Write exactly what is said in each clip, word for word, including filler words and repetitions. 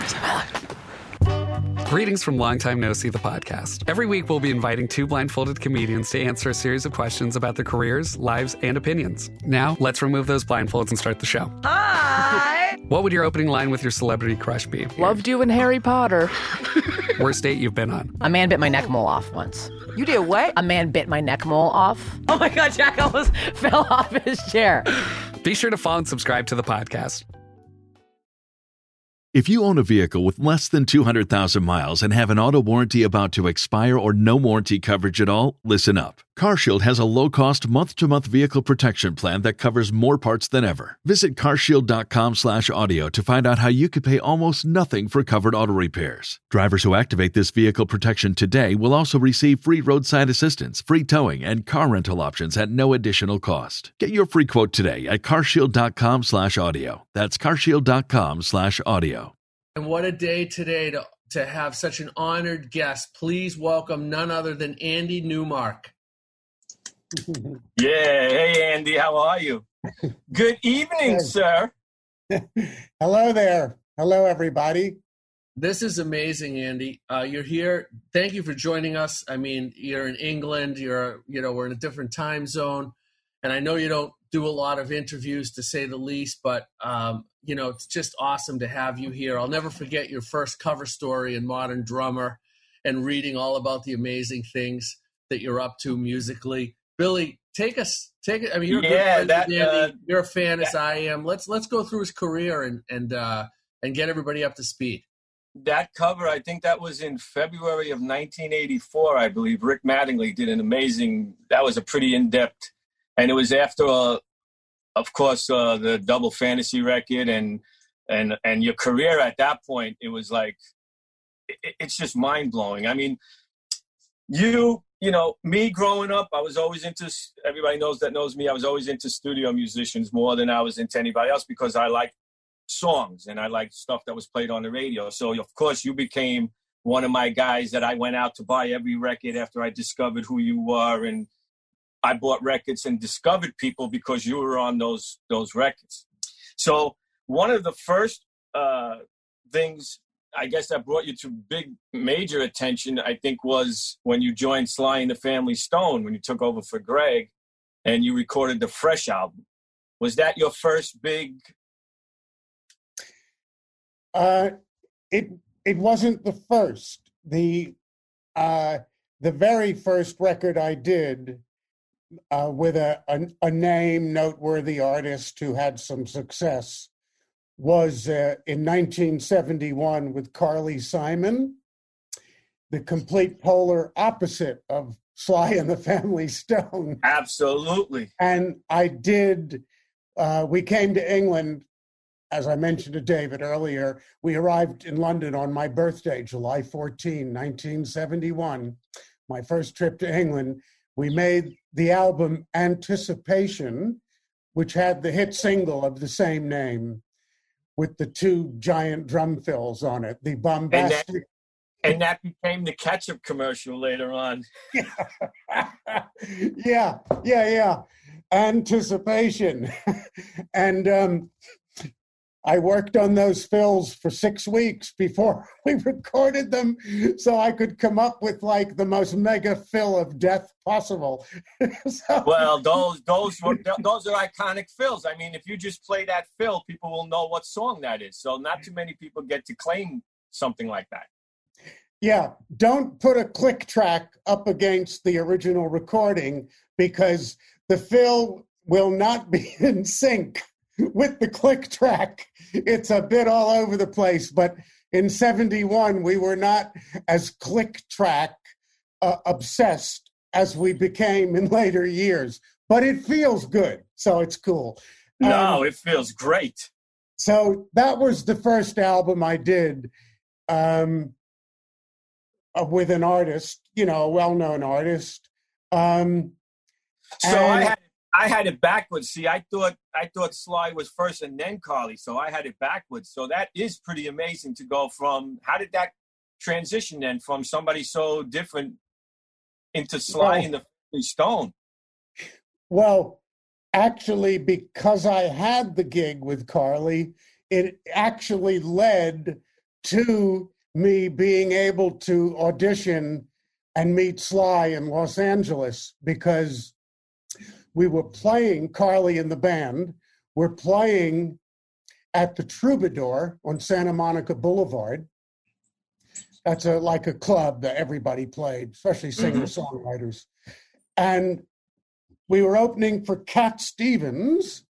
years of my life. Greetings from Long Time No See, the podcast. Every week, we'll be inviting two blindfolded comedians to answer a series of questions about their careers, lives, and opinions. Now, let's remove those blindfolds and start the show. Hi! What would your opening line with your celebrity crush be? Loved you in Harry Potter. Worst date you've been on? A man bit my neck mole off once. You did what? A man bit my neck mole off. Oh my God, Jack almost fell off his chair. Be sure to follow and subscribe to the podcast. If you own a vehicle with less than two hundred thousand miles and have an auto warranty about to expire or no warranty coverage at all, listen up. CarShield has a low-cost month-to-month vehicle protection plan that covers more parts than ever. Visit carshield.com slash audio to find out how you could pay almost nothing for covered auto repairs. Drivers who activate this vehicle protection today will also receive free roadside assistance, free towing, and car rental options at no additional cost. Get your free quote today at carshield.com slash audio. That's carshield.com slash audio. And what a day today to, to have such an honored guest. Please welcome none other than Andy Newmark. Yeah. Hey, Andy. How are you? Good evening, sir. Hello there. Hello, everybody. This is amazing, Andy. Uh, you're here. Thank you for joining us. I mean, you're in England. You're, you know, we're in a different time zone. And I know you don't do a lot of interviews, to say the least, but, um, you know, it's just awesome to have you here. I'll never forget your first cover story in Modern Drummer and reading all about the amazing things that you're up to musically. Billy, take us, take it. I mean, you're a yeah, good friend that, with Andy. uh, You're a fan that, as I am. Let's let's go through his career and and uh, and get everybody up to speed. That cover, I think that was in February of nineteen eighty-four, I believe. Rick Mattingly did an amazing, that was a pretty in-depth, and it was after, uh, of course, uh, the double fantasy record and and and your career at that point. It was like, it, it's just mind-blowing. I mean, you... You know, me growing up, I was always into, everybody knows that knows me, I was always into studio musicians more than I was into anybody else because I liked songs and I liked stuff that was played on the radio. So, of course, you became one of my guys that I went out to buy every record after I discovered who you were. And I bought records and discovered people because you were on those those records. So one of the first uh, things I guess that brought you to big, major attention, I think, was when you joined Sly and the Family Stone, when you took over for Greg and you recorded the Fresh album. Was that your first big? Uh, it it wasn't the first. The uh, the very first record I did uh, with a, a a name noteworthy artist who had some success was uh, in nineteen seventy-one with Carly Simon, the complete polar opposite of Sly and the Family Stone. Absolutely. And I did, uh, we came to England, as I mentioned to David earlier. We arrived in London on my birthday, July fourteenth, nineteen seventy-one, my first trip to England. We made the album Anticipation, which had the hit single of the same name, with the two giant drum fills on it, the bombastic. And that, and that became the ketchup commercial later on. yeah, yeah, yeah. Anticipation. And um, I worked on those fills for six weeks before we recorded them so I could come up with like the most mega fill of death possible. so, well, those those were those are iconic fills. I mean, if you just play that fill, people will know what song that is. So not too many people get to claim something like that. Yeah, don't put a click track up against the original recording because the fill will not be in sync with the click track. It's a bit all over the place, but in seventy-one, we were not as click track uh, obsessed as we became in later years, but it feels good, so it's cool. No, um, it feels great. So that was the first album I did um, uh, with an artist, you know, a well-known artist. Um, so and, I had I had it backwards. See, I thought I thought Sly was first and then Carly, so I had it backwards. So that is pretty amazing to go from. How did that transition then from somebody so different into Sly well, and the Family Stone? Well, actually, because I had the gig with Carly, it actually led to me being able to audition and meet Sly in Los Angeles, because we were playing, Carly and the band were playing at the Troubadour on Santa Monica Boulevard. That's a, like a club that everybody played, especially singer-songwriters. And we were opening for Cat Stevens.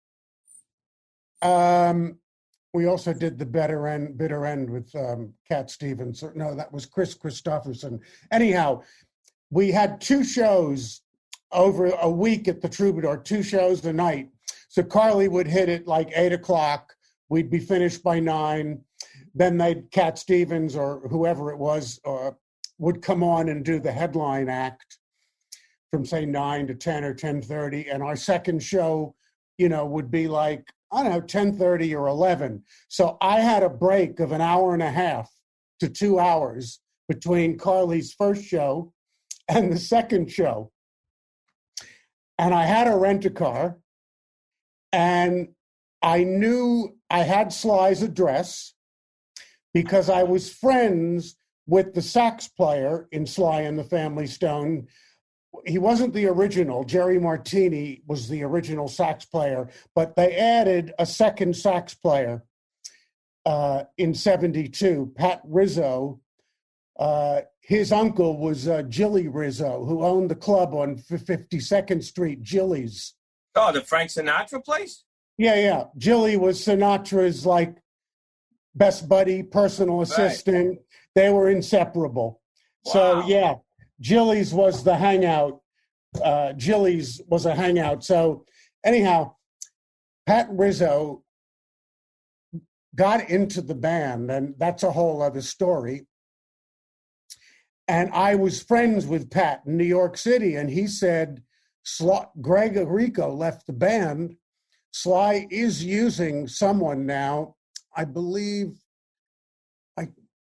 Um, we also did the Better End, Bitter End with um, Cat Stevens. No, that was Chris Christopherson. Anyhow, we had two shows over a week at the Troubadour, two shows a night. So Carly would hit it like eight o'clock. We'd be finished by nine. Then they'd, Cat Stevens or whoever it was, uh, would come on and do the headline act from say nine to ten or ten thirty. And our second show, you know, would be like, I don't know, ten thirty or eleven. So I had a break of an hour and a half to two hours between Carly's first show and the second show. And I had to rent a car, and I knew I had Sly's address because I was friends with the sax player in Sly and the Family Stone. He wasn't the original. Jerry Martini was the original sax player, but they added a second sax player uh, in seventy-two, Pat Rizzo. Uh, his uncle was uh, Jilly Rizzo, who owned the club on fifty-second Street, Jilly's. Oh, the Frank Sinatra place? Yeah, yeah. Jilly was Sinatra's, like, best buddy, personal assistant. Right. They were inseparable. Wow. So, yeah, Jilly's was the hangout. Uh, Jilly's was a hangout. So, anyhow, Pat Rizzo got into the band, and that's a whole other story. And I was friends with Pat in New York City, and he said, Greg Rico left the band. Sly is using someone now, I believe, I,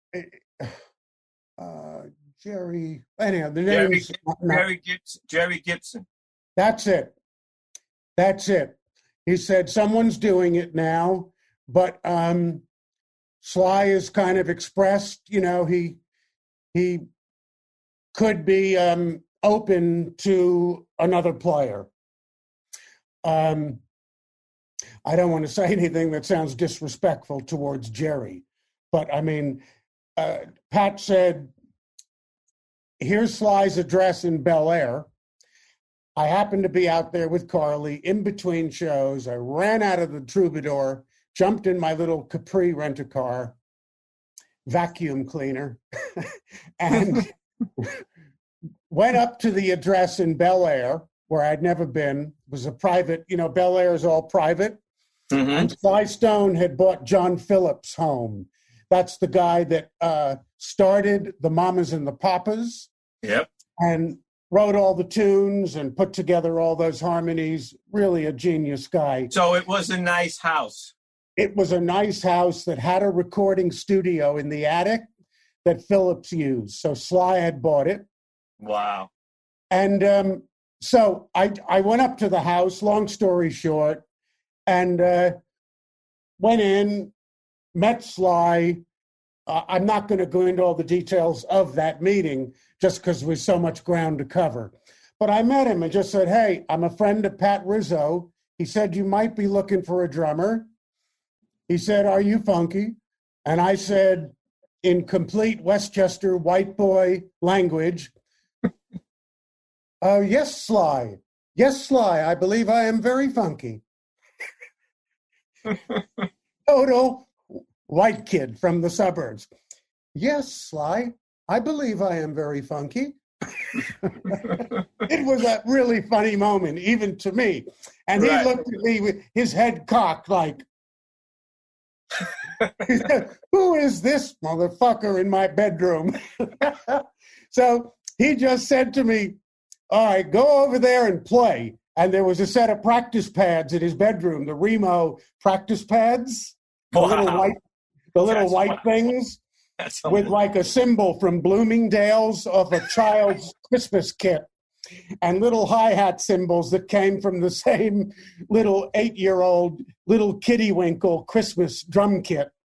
uh, Jerry, anyhow, the Jerry, name's not, Jerry, Gibson, Jerry Gibson. That's it. That's it. He said, someone's doing it now, but um, Sly has kind of expressed, you know, he, he could be um, open to another player. Um, I don't want to say anything that sounds disrespectful towards Jerry, but I mean, uh, Pat said, here's Sly's address in Bel Air. I happened to be out there with Carly in between shows. I ran out of the Troubadour, jumped in my little Capri rent-a-car, vacuum cleaner, and went up to the address in Bel Air, where I'd never been. It was a private, you know, Bel Air is all private. Mm-hmm. And Sly Stone had bought John Phillips' home. That's the guy that uh, started the Mamas and the Papas. Yep. And wrote all the tunes and put together all those harmonies. Really a genius guy. So it was a nice house. It was a nice house that had a recording studio in the attic that Phillips used. So Sly had bought it. Wow. And um, so I, I went up to the house, long story short, and uh, went in, met Sly. Uh, I'm not going to go into all the details of that meeting just because there's so much ground to cover. But I met him and just said, hey, I'm a friend of Pat Rizzo. He said, you might be looking for a drummer. He said, are you funky? And I said, in complete Westchester white boy language, uh, yes, Sly. Yes, Sly, I believe I am very funky. Total white kid from the suburbs. Yes, Sly, I believe I am very funky. It was a really funny moment, even to me. And he right. looked at me with his head cocked like, he said, who is this motherfucker in my bedroom? So he just said to me, all right, go over there and play. And there was a set of practice pads in his bedroom, the Remo practice pads, the wow. little white, the little That's white wow. things That's with like a symbol from Bloomingdale's of a child's Christmas kit, and little hi-hat cymbals that came from the same little eight-year-old little Kitty Winkle Christmas drum kit.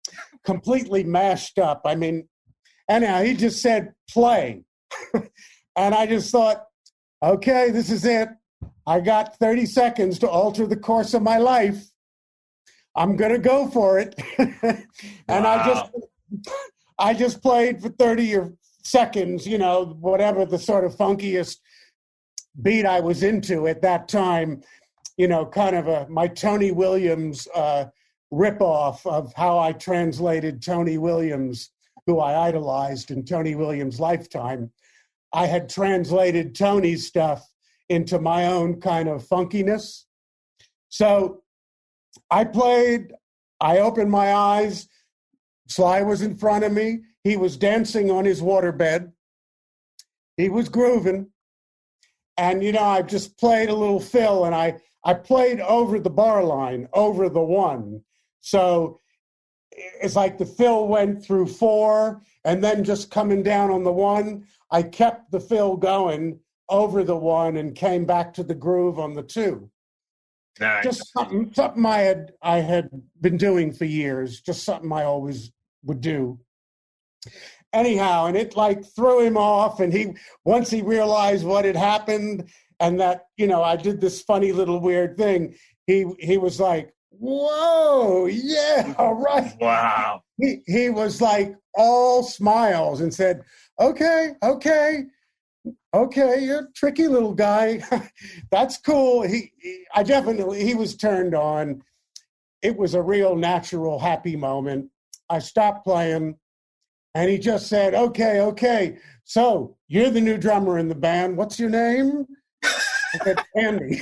completely mashed up. I mean, anyhow, he just said, play. And I just thought, okay, this is it. I got thirty seconds to alter the course of my life. I'm going to go for it. And wow. I just I just played for thirty or seconds, you know, whatever the sort of funkiest beat I was into at that time, you know, kind of a my Tony Williams uh, ripoff of how I translated Tony Williams, who I idolized in Tony Williams' lifetime. I had translated Tony's stuff into my own kind of funkiness. So I played, I opened my eyes, Sly was in front of me, he was dancing on his waterbed, he was grooving, and, you know, I just played a little fill, and I, I played over the bar line, over the one. So it's like the fill went through four, and then just coming down on the one, I kept the fill going over the one and came back to the groove on the two. Nice. Just something, something I had I had been doing for years, just something I always would do. Anyhow, and it like threw him off, and he once he realized what had happened and that, you know, I did this funny little weird thing, he he was like, whoa, yeah, all right. Wow. He he was like all smiles and said, okay, okay. Okay, you're a tricky little guy. That's cool. He, he, I definitely, he was turned on. It was a real natural, happy moment. I stopped playing, and he just said, okay, okay, so you're the new drummer in the band. What's your name? I said, Andy.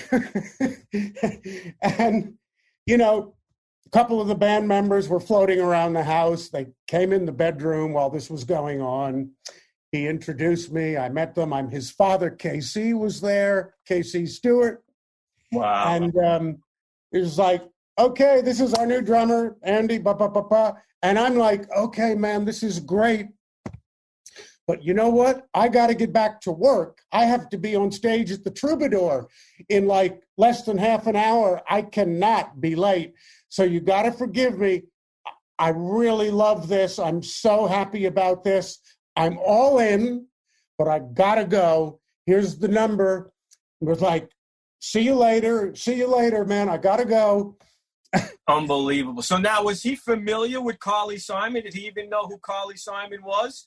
And, you know, a couple of the band members were floating around the house. They came in the bedroom while this was going on. He introduced me. I met them. I'm his father, K C, was there, K C Stewart. Wow. And um, it was like, okay, this is our new drummer, Andy, ba, ba, ba, ba. And I'm like, okay, man, this is great. But you know what? I got to get back to work. I have to be on stage at the Troubadour in like less than half an hour. I cannot be late. So you got to forgive me. I really love this. I'm so happy about this. I'm all in, but I gotta go. Here's the number. It was like, see you later. See you later, man. I gotta go. Unbelievable. So now, was he familiar with Carly Simon? Did he even know who Carly Simon was?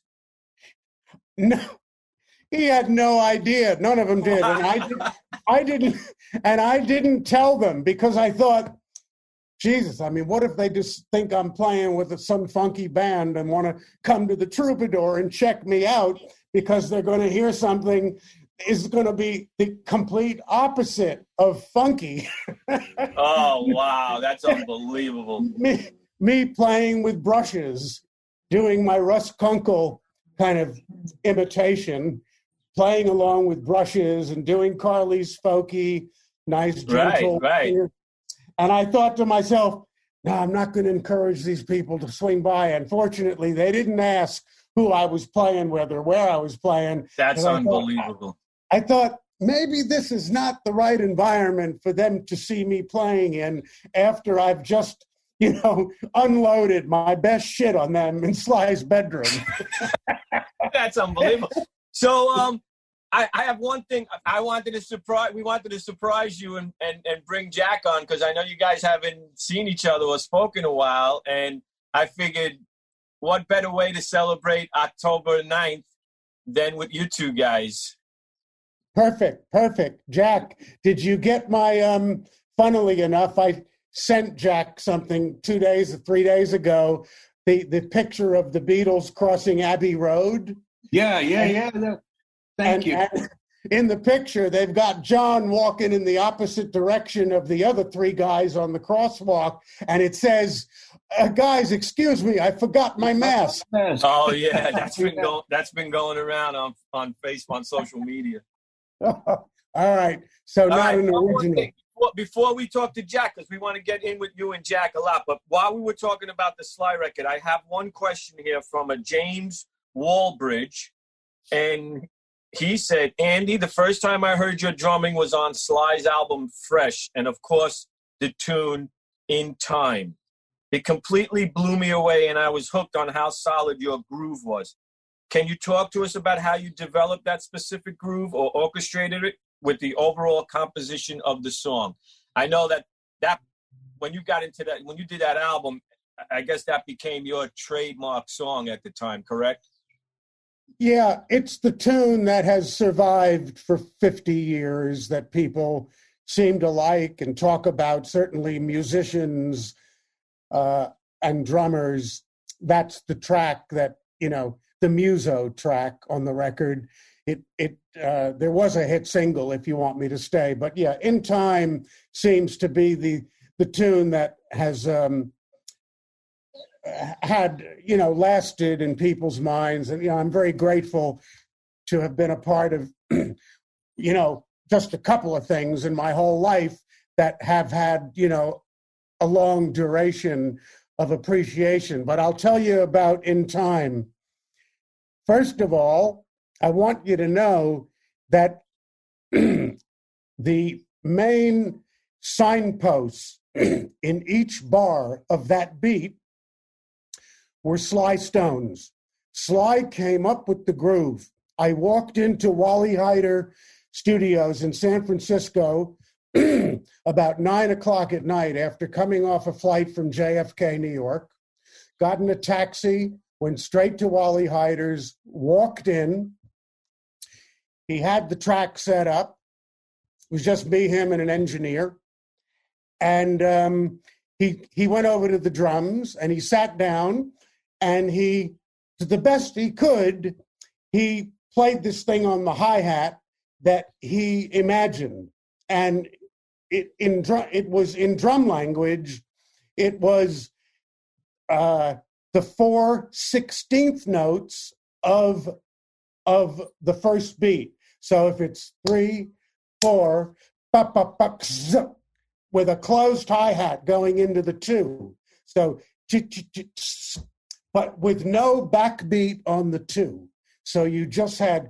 No, he had no idea. None of them did, and I didn't. I didn't, and I didn't tell them because I thought, Jesus, I mean, what if they just think I'm playing with some funky band and want to come to the Troubadour and check me out because they're going to hear something is going to be the complete opposite of funky. Oh, wow. That's unbelievable. me, me playing with brushes, doing my Russ Kunkel kind of imitation, playing along with brushes and doing Carly's folky, nice, gentle. Right, right. And I thought to myself, no, I'm not going to encourage these people to swing by. Unfortunately, they didn't ask who I was playing with or where I was playing. That's I unbelievable. Thought, I thought maybe this is not the right environment for them to see me playing in after I've just, you know, unloaded my best shit on them in Sly's bedroom. That's unbelievable. So, um, I, I have one thing I wanted to surprise. We wanted to surprise you and, and, and bring Jack on because I know you guys haven't seen each other or spoken in a while. And I figured what better way to celebrate October ninth than with you two guys? Perfect. Perfect. Jack, did you get my, um, funnily enough, I sent Jack something two days or three days ago, the, the picture of the Beatles crossing Abbey Road. Yeah, yeah, yeah. No. Thank and, you. And in the picture, they've got John walking in the opposite direction of the other three guys on the crosswalk, and it says, uh, "Guys, excuse me, I forgot my mask." Oh yeah, that's been going. That's been going around on on Facebook, on social media. All right, so All not right, an one original. thing. Before, before we talk to Jack, because we want to get in with you and Jack a lot, but while we were talking about the Sly record, I have one question here from a James Wallbridge, and he said, Andy, the first time I heard your drumming was on Sly's album Fresh, and of course, the tune In Time. It completely blew me away, and I was hooked on how solid your groove was. Can you talk to us about how you developed that specific groove or orchestrated it with the overall composition of the song? I know that that when you got into that, when you did that album, I guess that became your trademark song at the time, correct? Yeah, it's the tune that has survived for fifty years that people seem to like and talk about. Certainly musicians uh, and drummers, that's the track that, you know, the Muso track on the record. It, it, uh, there was a hit single, If You Want Me to Stay, but yeah, In Time seems to be the, the tune that has um, had, you know, lasted in people's minds. And, you know, I'm very grateful to have been a part of, you know, just a couple of things in my whole life that have had, you know, a long duration of appreciation. But I'll tell you about In Time. First of all, I want you to know that the main signposts in each bar of that beat were Sly Stones. Sly came up with the groove. I walked into Wally Heider Studios in San Francisco about nine o'clock at night after coming off a flight from J F K, New York, got in a taxi, went straight to Wally Heider's, walked in. He had the track set up. It was just me, him, and an engineer. And um, he he went over to the drums, and he sat down, and he, to the best he could, he played this thing on the hi-hat that he imagined. And it in drum, it was in drum language, it was uh, the four sixteenth notes of, of the first beat. So if it's three, four, ba, ba, ba, z, with a closed hi-hat going into the two. So, but with no backbeat on the two. So you just had,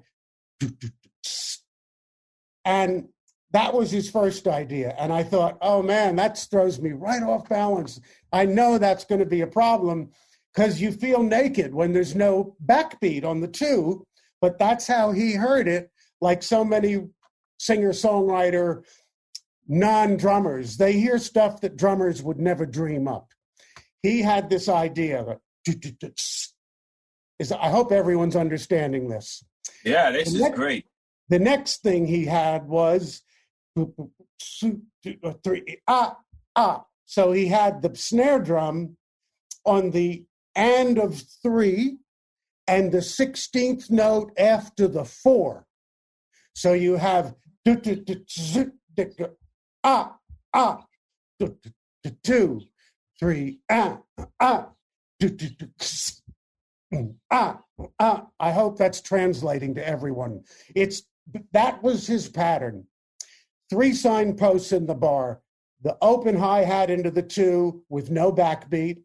and that was his first idea. And I thought, oh man, that throws me right off balance. I know that's going to be a problem because you feel naked when there's no backbeat on the two, but that's how he heard it. Like so many singer-songwriter non-drummers, they hear stuff that drummers would never dream up. He had this idea that, is, I hope everyone's understanding this. Yeah, this the is next, great. The next thing he had was three, ah, ah. So he had the snare drum on the and of three and the sixteenth note after the four. So you have ah, ah, two, three, ah, ah, ah, ah. I hope that's translating to everyone. It's that was his pattern. Three signposts in the bar, the open hi-hat into the two with no backbeat,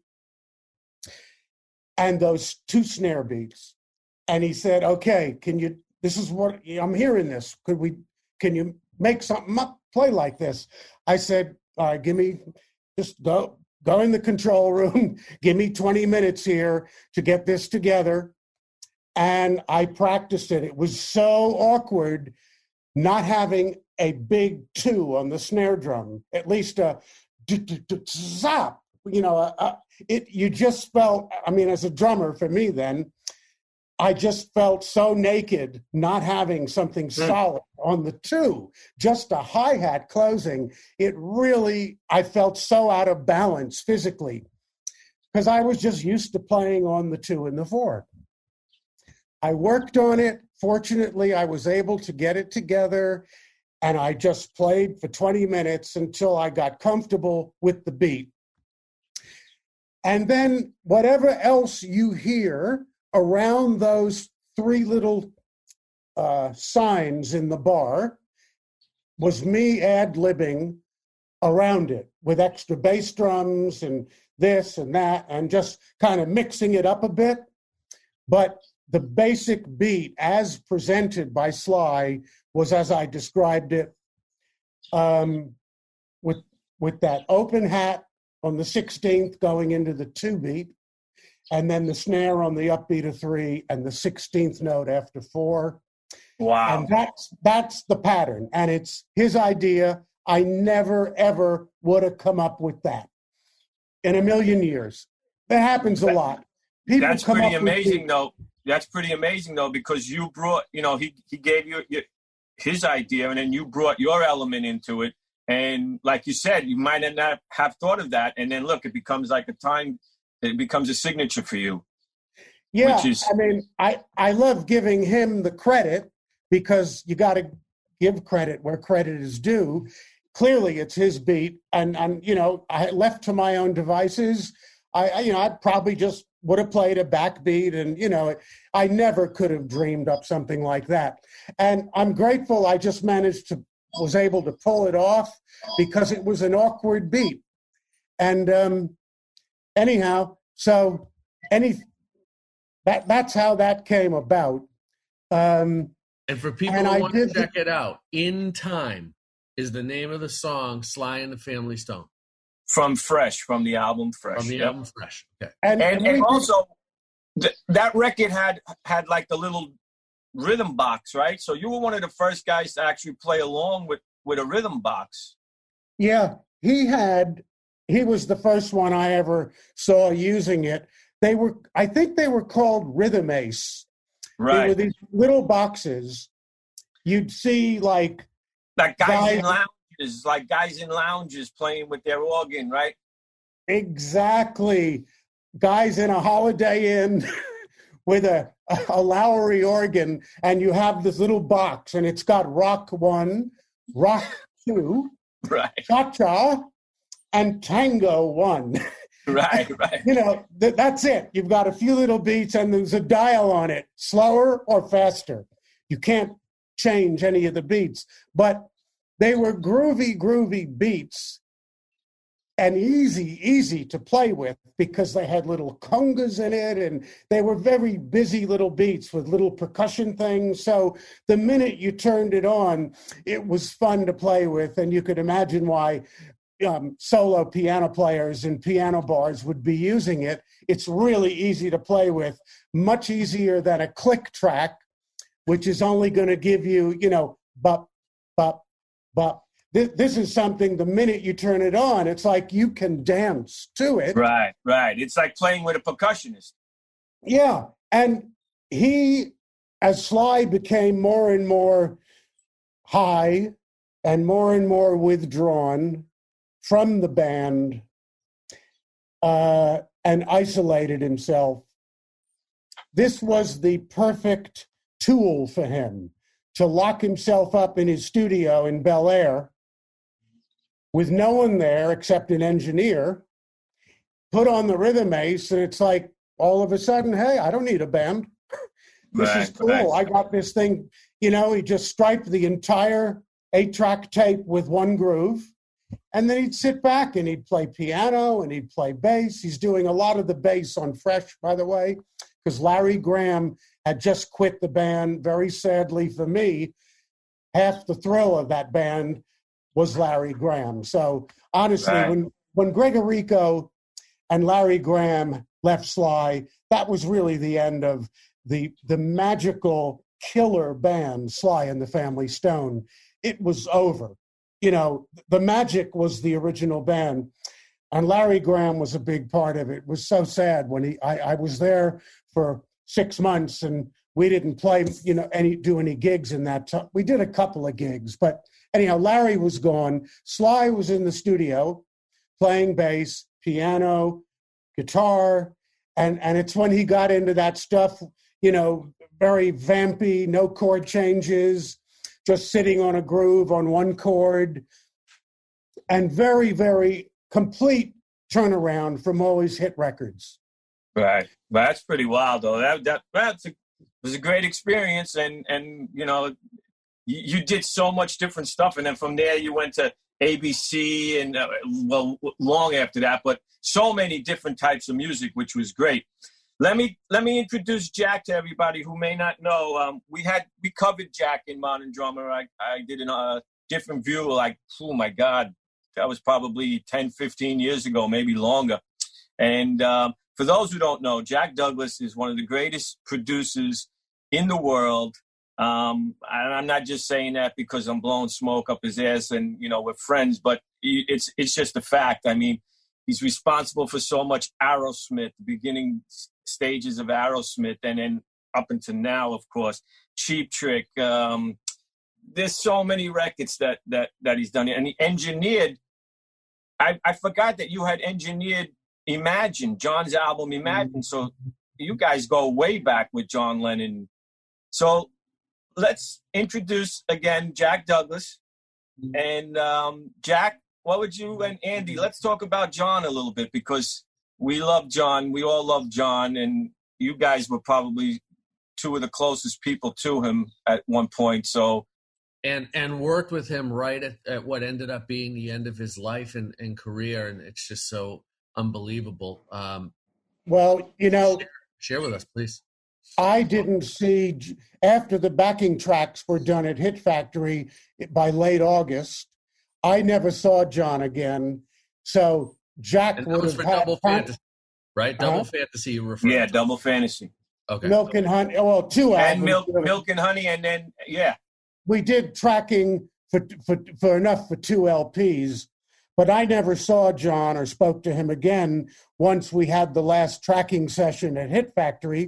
and those two snare beats. And he said, okay, can you, this is what, I'm hearing this. Could we, can you make something up, play like this? I said, all right, give me, just go, go in the control room, give me twenty minutes here to get this together. And I practiced it. It was so awkward not having a big two on the snare drum, at least a zap, you know, a, a, it, you just felt, I mean, as a drummer for me then, I just felt so naked not having something solid on the two, just a hi-hat closing. It really, I felt so out of balance physically because I was just used to playing on the two and the four. I worked on it. Fortunately, I was able to get it together, and I just played for twenty minutes until I got comfortable with the beat. And then whatever else you hear around those three little uh, signs in the bar was me ad-libbing around it with extra bass drums and this and that and just kind of mixing it up a bit. But the basic beat as presented by Sly was as I described it, um, with, with that open hat on the sixteenth going into the two beat, and then the snare on the upbeat of three and the sixteenth note after four. Wow. And that's that's the pattern. And it's his idea. I never, ever would have come up with that in a million years. That happens a lot. People That's come pretty up with amazing, the- though. That's pretty amazing, though, because you brought, you know, he, he gave you your, his idea, and then you brought your element into it. And like you said, you might not have thought of that. And then, look, it becomes like a time, it becomes a signature for you. Yeah, which is- I mean, I, I love giving him the credit because you got to give credit where credit is due. Clearly, it's his beat. And, and you know, I left to my own devices, I, I you know, I probably just would have played a backbeat, and you know, I never could have dreamed up something like that. And I'm grateful I just managed to was able to pull it off because it was an awkward beat. And um, anyhow, so any that that's how that came about. Um, and for people and who I want to did- check it out, "In Time" is the name of the song, Sly and the Family Stone, From Fresh, from the album Fresh. from the Yep. album Fresh. Okay. and And, we and did- also, th- that record had had like the little rhythm box, right? So you were one of the first guys to actually play along with, with a rhythm box. Yeah, he had, he was the first one I ever saw using it. They were, I think they were called Rhythm Ace. They were Right. these little boxes. You'd see like, Like guys Guys- in lounges, like guys in lounges playing with their organ, right? exactly, guys in a Holiday Inn with a, a Lowry organ, and you have this little box, and it's got rock one, rock two, Right, cha-cha, and tango one. right, right. You know, th- that's it. You've got a few little beats and there's a dial on it, slower or faster. You can't change any of the beats, but they were groovy, groovy beats and easy, easy to play with because they had little congas in it and they were very busy little beats with little percussion things. So the minute you turned it on, it was fun to play with, and you could imagine why Um, solo piano players in piano bars would be using it. It's really easy to play with, much easier than a click track, which is only going to give you, you know, bop, bop, bop. This, this is something, the minute you turn it on, it's like you can dance to it. Right, right. It's like playing with a percussionist. Yeah. And he, as Sly became more and more high and more and more withdrawn from the band uh, and isolated himself, this was the perfect tool for him to lock himself up in his studio in Bel Air with no one there except an engineer, put on the Rhythm Ace, and it's like all of a sudden, hey, I don't need a band. This Right, is cool. right. I got this thing. You know, he just striped the entire eight-track tape with one groove. And then he'd sit back and he'd play piano and he'd play bass. He's doing a lot of the bass on Fresh, by the way, because Larry Graham had just quit the band. Very sadly for me, half the thrill of that band was Larry Graham. So honestly, Right. when, when Gregorico and Larry Graham left Sly, that was really the end of the, the magical killer band, Sly and the Family Stone. It was over. You know, the magic was the original band, and Larry Graham was a big part of it. It was so sad when he, I, I was there for six months and we didn't play, you know, any, do any gigs in that time. We did a couple of gigs, but anyhow, Larry was gone. Sly was in the studio playing bass, piano, guitar, and, and it's when he got into that stuff, you know, very vampy, no chord changes, just sitting on a groove on one chord, and very, very complete turnaround from all his hit records. Right. Well, that's pretty wild, though. That that that's a, was a great experience, and and you know, you, you did so much different stuff, and then from there you went to A B C, and uh, well, long after that, but so many different types of music, which was great. Let me let me introduce Jack to everybody who may not know. Um, we had we covered Jack in Modern Drummer. I I did a uh, different view. Like, oh my God, that was probably ten, fifteen years ago, maybe longer. And um, for those who don't know, Jack Douglas is one of the greatest producers in the world. Um, and I'm not just saying that because I'm blowing smoke up his ass and, you know, we're friends, but it's it's just a fact. I mean, he's responsible for so much Aerosmith, the beginning stages of Aerosmith, and then up until now, of course, Cheap Trick. Um, there's so many records that that that he's done. And he engineered, I, I forgot that you had engineered Imagine, John's album Imagine. So you guys go way back with John Lennon. So let's introduce again Jack Douglas. And um, Jack, what would you and Andy, let's talk about John a little bit, because we love John. We all love John. And you guys were probably two of the closest people to him at one point. So, and and worked with him right at, at what ended up being the end of his life and, and career. And it's just so unbelievable. Um, well, you know, share, share with us, please. I didn't see, after the backing tracks were done at Hit Factory by late August, I never saw John again. So Jack and that would was have for had Double Fantasy, right? Double uh-huh. Fantasy you referred yeah, to. Double Fantasy. Okay. Milk and Honey. Well, two albums. And Milk, Milk and Honey, and then, yeah. We did tracking for, for, for enough for two L Ps, but I never saw John or spoke to him again once we had the last tracking session at Hit Factory.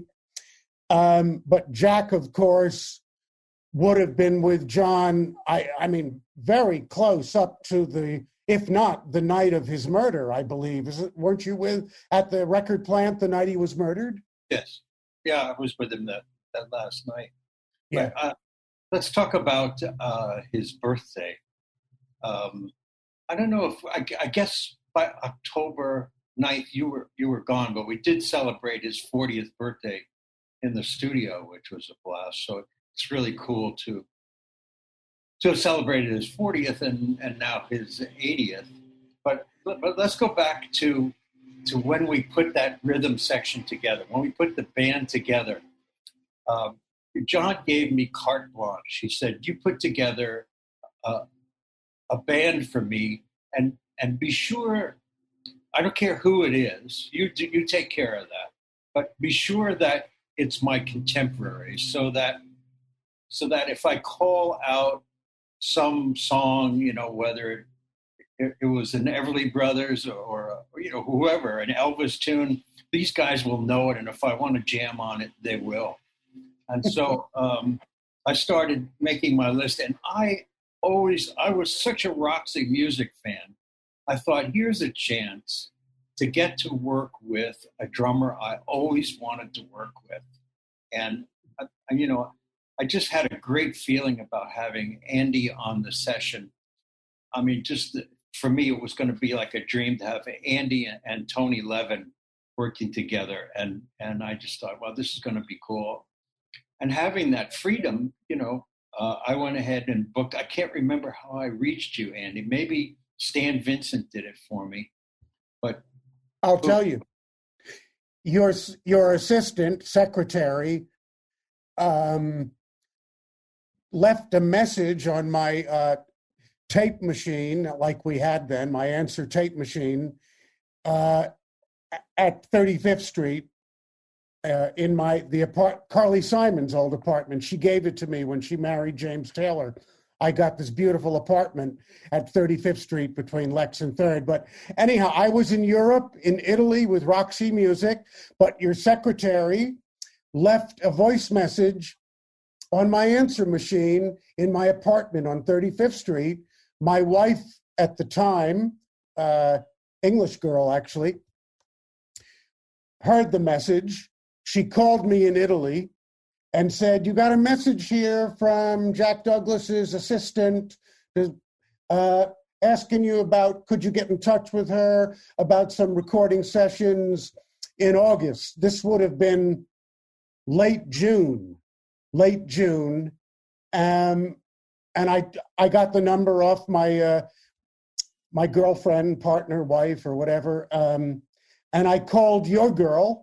Um, but Jack, of course, would have been with John, I, I mean, very close up to the, if not the night of his murder, I believe. Is it, weren't you with at the record plant the night he was murdered? Yes. Yeah, I was with him that, that last night. Yeah. But, uh, let's talk about uh, his birthday. Um, I don't know if, I, I guess by October ninth, you were you were gone, but we did celebrate his fortieth birthday in the studio, which was a blast. So it's really cool to to have celebrated his fortieth and, and now his eightieth. But, but let's go back to to when we put that rhythm section together, when we put the band together. Um, John gave me carte blanche. He said, you put together a, a band for me, and and be sure, I don't care who it is, you you take care of that, but be sure that it's my contemporaries, so that so that if I call out some song, you know, whether it, it was an Everly Brothers or, or, you know, whoever, an Elvis tune, these guys will know it, and if I want to jam on it, they will. And so um, I started making my list, and I always, I was such a Roxy Music fan. I thought, here's a chance to get to work with a drummer I always wanted to work with. And, I, you know, I just had a great feeling about having Andy on the session. I mean, just for me, it was going to be like a dream to have Andy and, and Tony Levin working together. And, and I just thought, well, this is going to be cool. And having that freedom, you know, uh, I went ahead and booked. I can't remember how I reached you, Andy. Maybe Stan Vincent did it for me. But I'll tell you, your your assistant secretary um, left a message on my uh, tape machine, like we had then, my answer tape machine, uh, at thirty-fifth Street. Uh, in my the apart Carly Simon's old apartment. She gave it to me when she married James Taylor. I got this beautiful apartment at thirty-fifth Street between Lex and Third. But anyhow, I was in Europe, in Italy with Roxy Music, but your secretary left a voice message on my answer machine in my apartment on thirty-fifth Street. My wife at the time, uh, English girl actually, heard the message. She called me in Italy and said, you got a message here from Jack Douglas's assistant uh, asking you about, could you get in touch with her about some recording sessions in August? This would have been late June, late June. Um, and I I got the number off my, uh, my girlfriend, partner, wife, or whatever. Um, and I called your girl.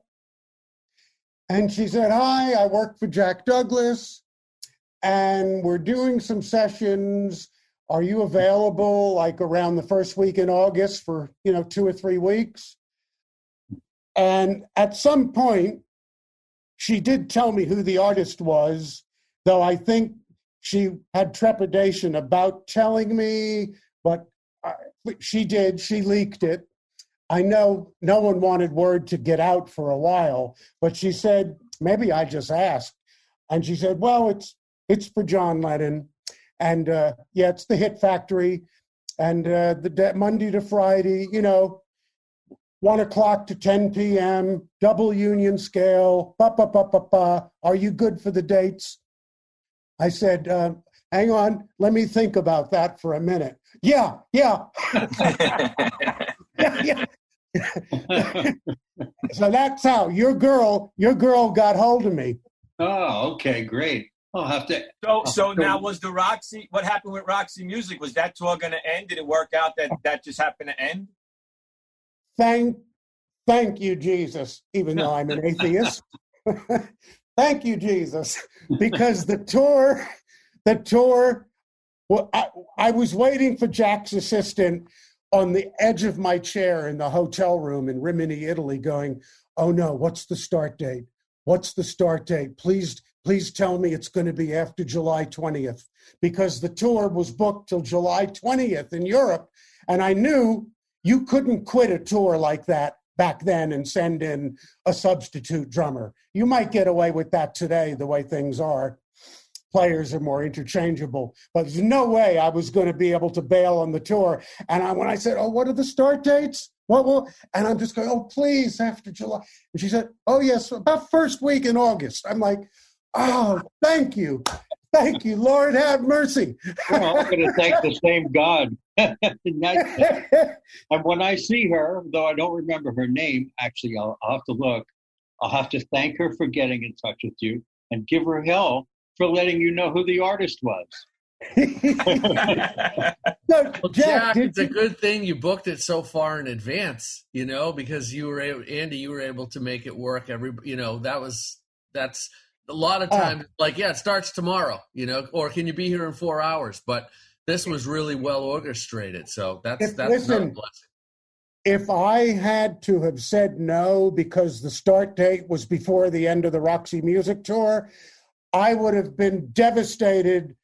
And she said, hi, I work for Jack Douglas, and we're doing some sessions. are you available like around the first week in August for, you know, two or three weeks? And at some point, she did tell me who the artist was, though I think she had trepidation about telling me, but she did. She leaked it. I know no one wanted word to get out for a while, but she said, maybe I just asked. And she said, well, it's it's for John Lennon. And uh, yeah, it's the Hit Factory. And uh, the de- Monday to Friday, you know, one o'clock to ten p.m., double union scale, ba ba ba ba ba. Are you good for the dates? I said, uh, hang on, let me think about that for a minute. Yeah, yeah. yeah, yeah. So that's how your girl, your girl got hold of me. Oh, okay, great. I'll have to. So, so now was the Roxy, what happened with Roxy Music? Was that tour going to end? Did it work out that that just happened to end? Thank, thank you, Jesus, even though I'm an atheist. Thank you, Jesus, because the tour, the tour, well, I, I was waiting for Jack's assistant on the edge of my chair in the hotel room in Rimini, Italy, going, oh no, what's the start date? What's the start date? Please, please tell me it's going to be after July twentieth, because the tour was booked till July twentieth in Europe. And I knew you couldn't quit a tour like that back then and send in a substitute drummer. You might get away with that today, the way things are. Players are more interchangeable, but there's no way I was going to be able to bail on the tour. And I, when I said, oh, what are the start dates? What will, and I'm just going, oh, please, after July. And she said, oh, yes, about first week in August. I'm like, oh, thank you. Thank you, Lord, have mercy. Well, I'm going to thank the same God. And when I see her, though I don't remember her name, actually, I'll, I'll have to look. I'll have to thank her for getting in touch with you and give her hell for letting you know who the artist was. Well, Jack, it's a good thing you booked it so far in advance, you know, because you were able, Andy, you were able to make it work. Every, you know, that was, that's a lot of times, uh, like, yeah, it starts tomorrow, you know, or can you be here in four hours? But this was really well orchestrated. So that's, if, that's listen, another blessing. If I had to have said no because the start date was before the end of the Roxy Music Tour, I would have been devastated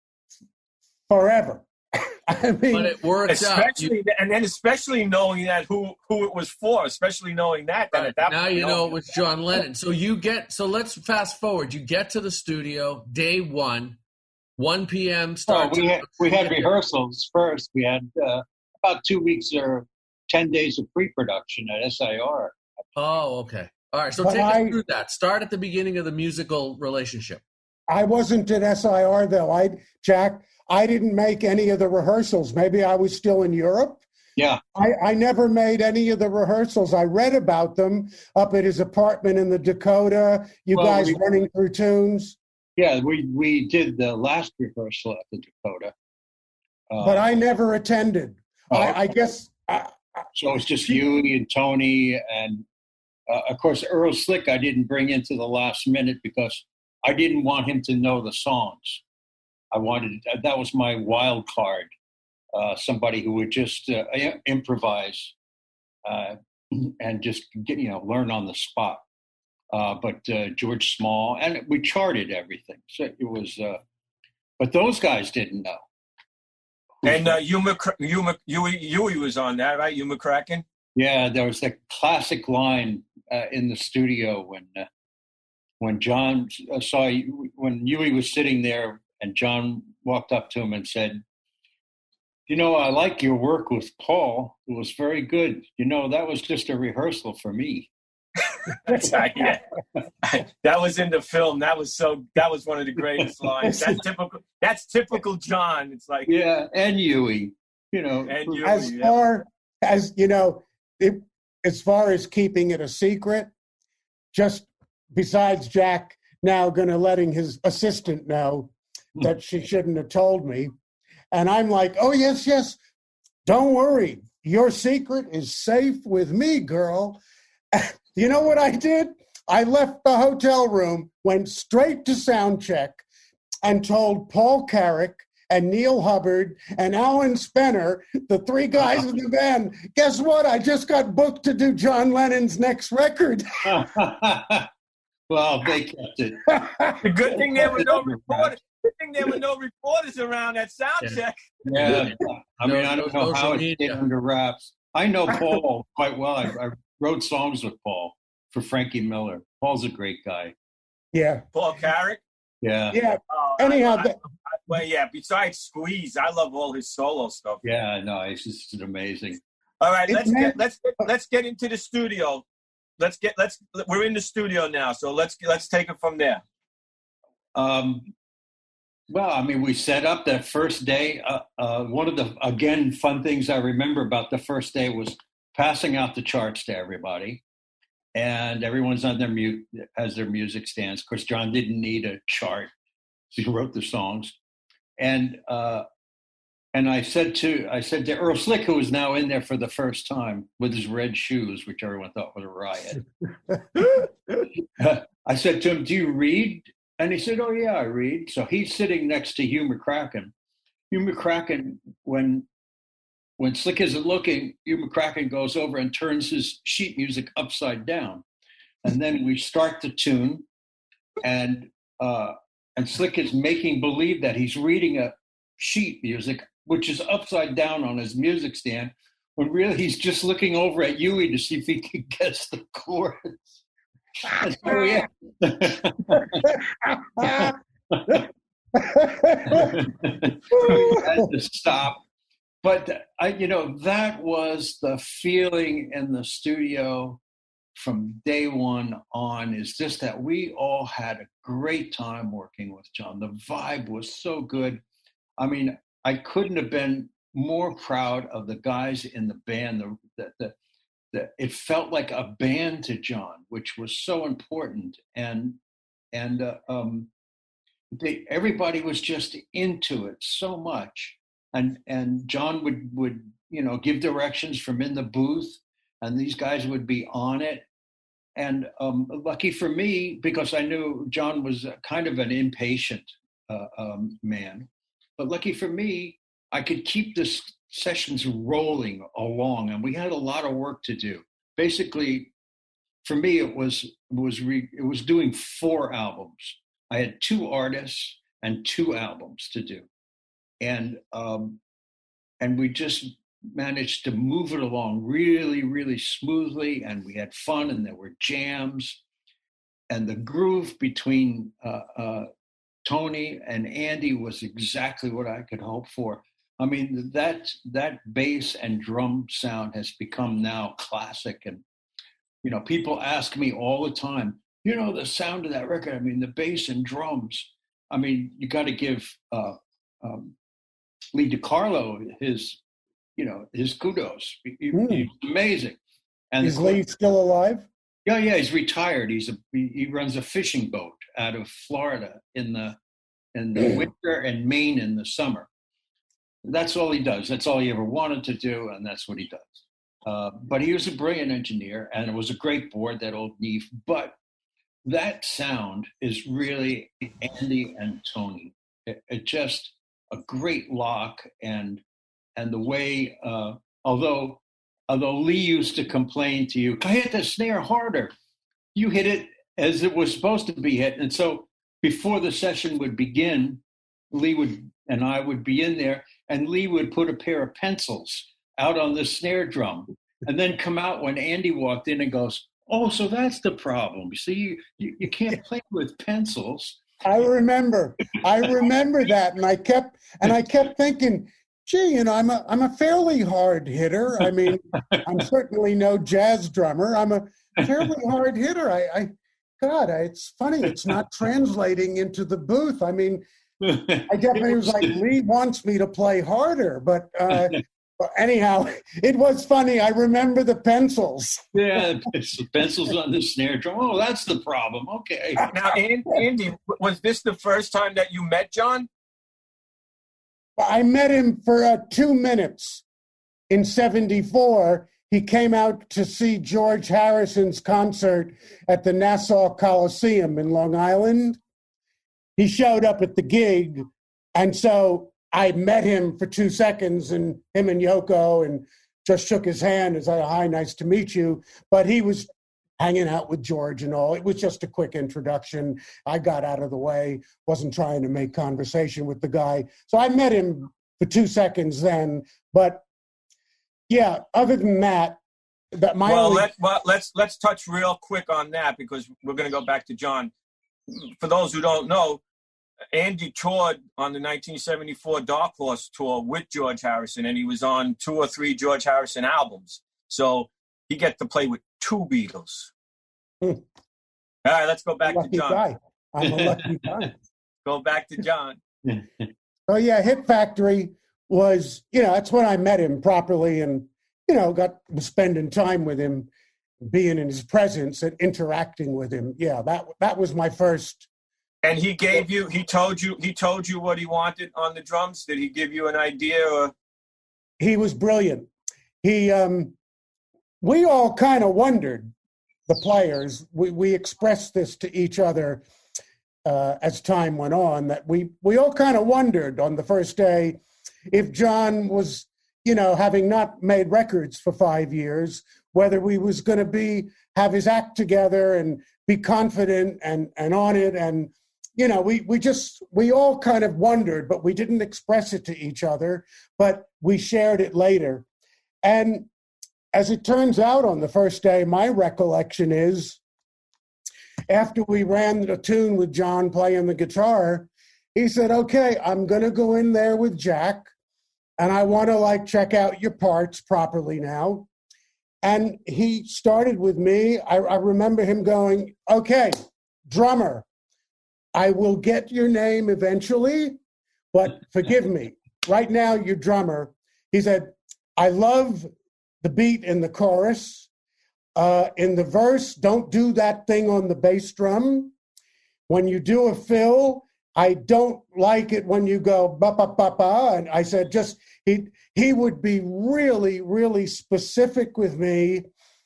forever. I mean, but it worked especially, out. And then especially knowing that who, who it was for, especially knowing that. that, right. that now you know it was John Lennon. So you get, so let's fast forward. You get to the studio, day one, one p.m. start. Oh, we had, we had rehearsals first. We had uh, about two weeks or ten days of pre-production at S I R. Oh, okay. All right, so but take I, us through that. Start at the beginning of the musical relationship. I wasn't at S I R, though. I, Jack, I didn't make any of the rehearsals. Maybe I was still in Europe. Yeah. I, I never made any of the rehearsals. I read about them up at his apartment in the Dakota, you well, guys we, running through tunes. Yeah, we, we did the last rehearsal at the Dakota. Uh, but I never attended. Oh, I, I guess... I, so it's just you and Tony and... Uh, of course, Earl Slick I didn't bring into the last minute because I didn't want him to know the songs. I wanted, that was my wild card, uh, somebody who would just uh, improvise uh, and just get, you know, learn on the spot. Uh, but uh, George Small, and we charted everything. So it was, uh, but those guys didn't know. And uh, Hugh Huey was on that, right? Hugh McCracken? Yeah, there was that classic line uh, in the studio when uh, when John saw when Huey was sitting there and John walked up to him and said, "You know, I like your work with Paul. It was very good. You know, that was just a rehearsal for me." Yeah. That was in the film. That was so. That was one of the greatest lines. That's typical. That's typical John. It's like yeah, and Huey. You know, and Huey, as yeah. far as you know. It, as far as keeping it a secret, just besides Jack now going to letting his assistant know that she shouldn't have told me. And I'm like, oh, yes, yes, don't worry. Your secret is safe with me, girl. You know what I did? I left the hotel room, went straight to sound check, and told Paul Carrick and Neil Hubbard and Alan Spenner, the three guys in the band. Guess what? I just got booked to do John Lennon's next record. Well, they kept it. The good thing there were no reporters. Good thing there were no reporters around that sound Yeah. check. Yeah, I mean, No- I don't no know how social it stayed media. under wraps. I know Paul quite well. I, I wrote songs with Paul for Frankie Miller. Paul's a great guy. Yeah, Paul Carrick. Yeah, yeah. Oh, Anyhow, I, I, I, well, yeah. Besides Squeeze, I love all his solo stuff. yeah. No, it's just amazing. All right, It's let's man- get let's get, let's get into the studio. Let's get let's we're in the studio now, so let's let's take it from there. Um, well, I mean, we set up that first day. Uh, uh, one of the, again, fun things I remember about the first day was passing out the charts to everybody. And everyone's on their mute, has their music stands. Of course, John didn't need a chart, so he wrote the songs. And uh, and I said to I said to Earl Slick, who was now in there for the first time with his red shoes, which everyone thought was a riot. I said to him, "Do you read?" And he said, "Oh yeah, I read." So he's sitting next to Hugh McCracken. Hugh McCracken, when when Slick isn't looking, Hugh McCracken goes over and turns his sheet music upside down, and then we start the tune, and uh, and Slick is making believe that he's reading a sheet music, which is upside down on his music stand, when really he's just looking over at Huey to see if he can guess the chords. So, yeah. We had to stop. But I, you know, that was the feeling in the studio from day one on, is just that we all had a great time working with John. The vibe was so good. I mean, I couldn't have been more proud of the guys in the band. The, the, the, the, it felt like a band to John, which was so important. And and uh, um, they, everybody was just into it so much. And and John would, would, you know, give directions from in the booth, and these guys would be on it. And um, lucky for me, because I knew John was kind of an impatient uh, um, man, but lucky for me, I could keep the sessions rolling along, and we had a lot of work to do. Basically, for me, it was it was re, it was doing four albums. I had two artists and two albums to do. And um, and we just managed to move it along really, really smoothly, and we had fun, and there were jams, and the groove between uh, uh, Tony and Andy was exactly what I could hope for. I mean, that that bass and drum sound has become now classic, and you know, people ask me all the time, you know, the sound of that record. I mean, the bass and drums. I mean, you got to give. Uh, um, Lee DiCarlo, his, you know, his kudos. He, Mm. He's amazing. And Is of course- Lee still alive? yeah, yeah, he's retired. He's a he, he runs a fishing boat out of Florida in the in the winter and Maine in the summer. That's all he does. That's all he ever wanted to do, and that's what he does. Uh, but he was a brilliant engineer, and it was a great board, that old Neve. But that sound is really Andy and Tony. It, it just a great lock, and and the way uh, although although Lee used to complain to you, I hit the snare harder. You hit it as it was supposed to be hit. And so before the session would begin, Lee would and I would be in there, and Lee would put a pair of pencils out on the snare drum, and then come out when Andy walked in and goes, "Oh, so that's the problem. You see, you, you, you can't play with pencils." I remember. I remember that, and I kept and I kept thinking, gee, you know, I'm a I'm a fairly hard hitter. I mean, I'm certainly no jazz drummer. I'm a fairly hard hitter. I, I God, I, it's funny. It's not translating into the booth. I mean, I definitely was like, Lee wants me to play harder, but uh, but anyhow, it was funny. I remember the pencils. Yeah, pencils on the snare drum. Oh, that's the problem. Okay. Now, Andy, was this the first time that you met John? I met him for uh, two minutes in seventy-four. He came out to see George Harrison's concert at the Nassau Coliseum in Long Island. He showed up at the gig, and so I met him for two seconds, and him and Yoko, and just shook his hand and said, "Hi, nice to meet you." But he was hanging out with George and all. It was just a quick introduction. I got out of the way, wasn't trying to make conversation with the guy. So I met him for two seconds then. But yeah, other than that, that my well, only... let, well, let's let's touch real quick on that, because we're going to go back to John. For those who don't know, Andy toured on the nineteen seventy-four Dark Horse tour with George Harrison, and he was on two or three George Harrison albums. So he get to play with two Beatles. Hmm. All right, let's go back to John. Guy. I'm a lucky guy. Go back to John. Oh, yeah, Hit Factory was, you know, that's when I met him properly and, you know, got spending time with him, being in his presence and interacting with him. Yeah, that that was my first. And he gave you, he told you, he told you what he wanted on the drums? Did he give you an idea? Or? He was brilliant. He, um, we all kind of wondered, the players, we, we expressed this to each other uh, as time went on, that we, we all kind of wondered on the first day if John was, you know, having not made records for five years, whether he was going to be, have his act together and be confident and, and on it. And, you know, we, we just, we all kind of wondered, but we didn't express it to each other, but we shared it later. And as it turns out, on the first day, my recollection is after we ran the tune with John playing the guitar, he said, "Okay, I'm going to go in there with Jack, and I want to like check out your parts properly now." And he started with me. I, I remember him going, "Okay, drummer, I will get your name eventually, but forgive me. Right now, you're drummer." He said, "I love the beat in the chorus. Uh, in the verse, don't do that thing on the bass drum. When you do a fill, I don't like it when you go ba ba ba ba." And I said, just he he would be really, really specific with me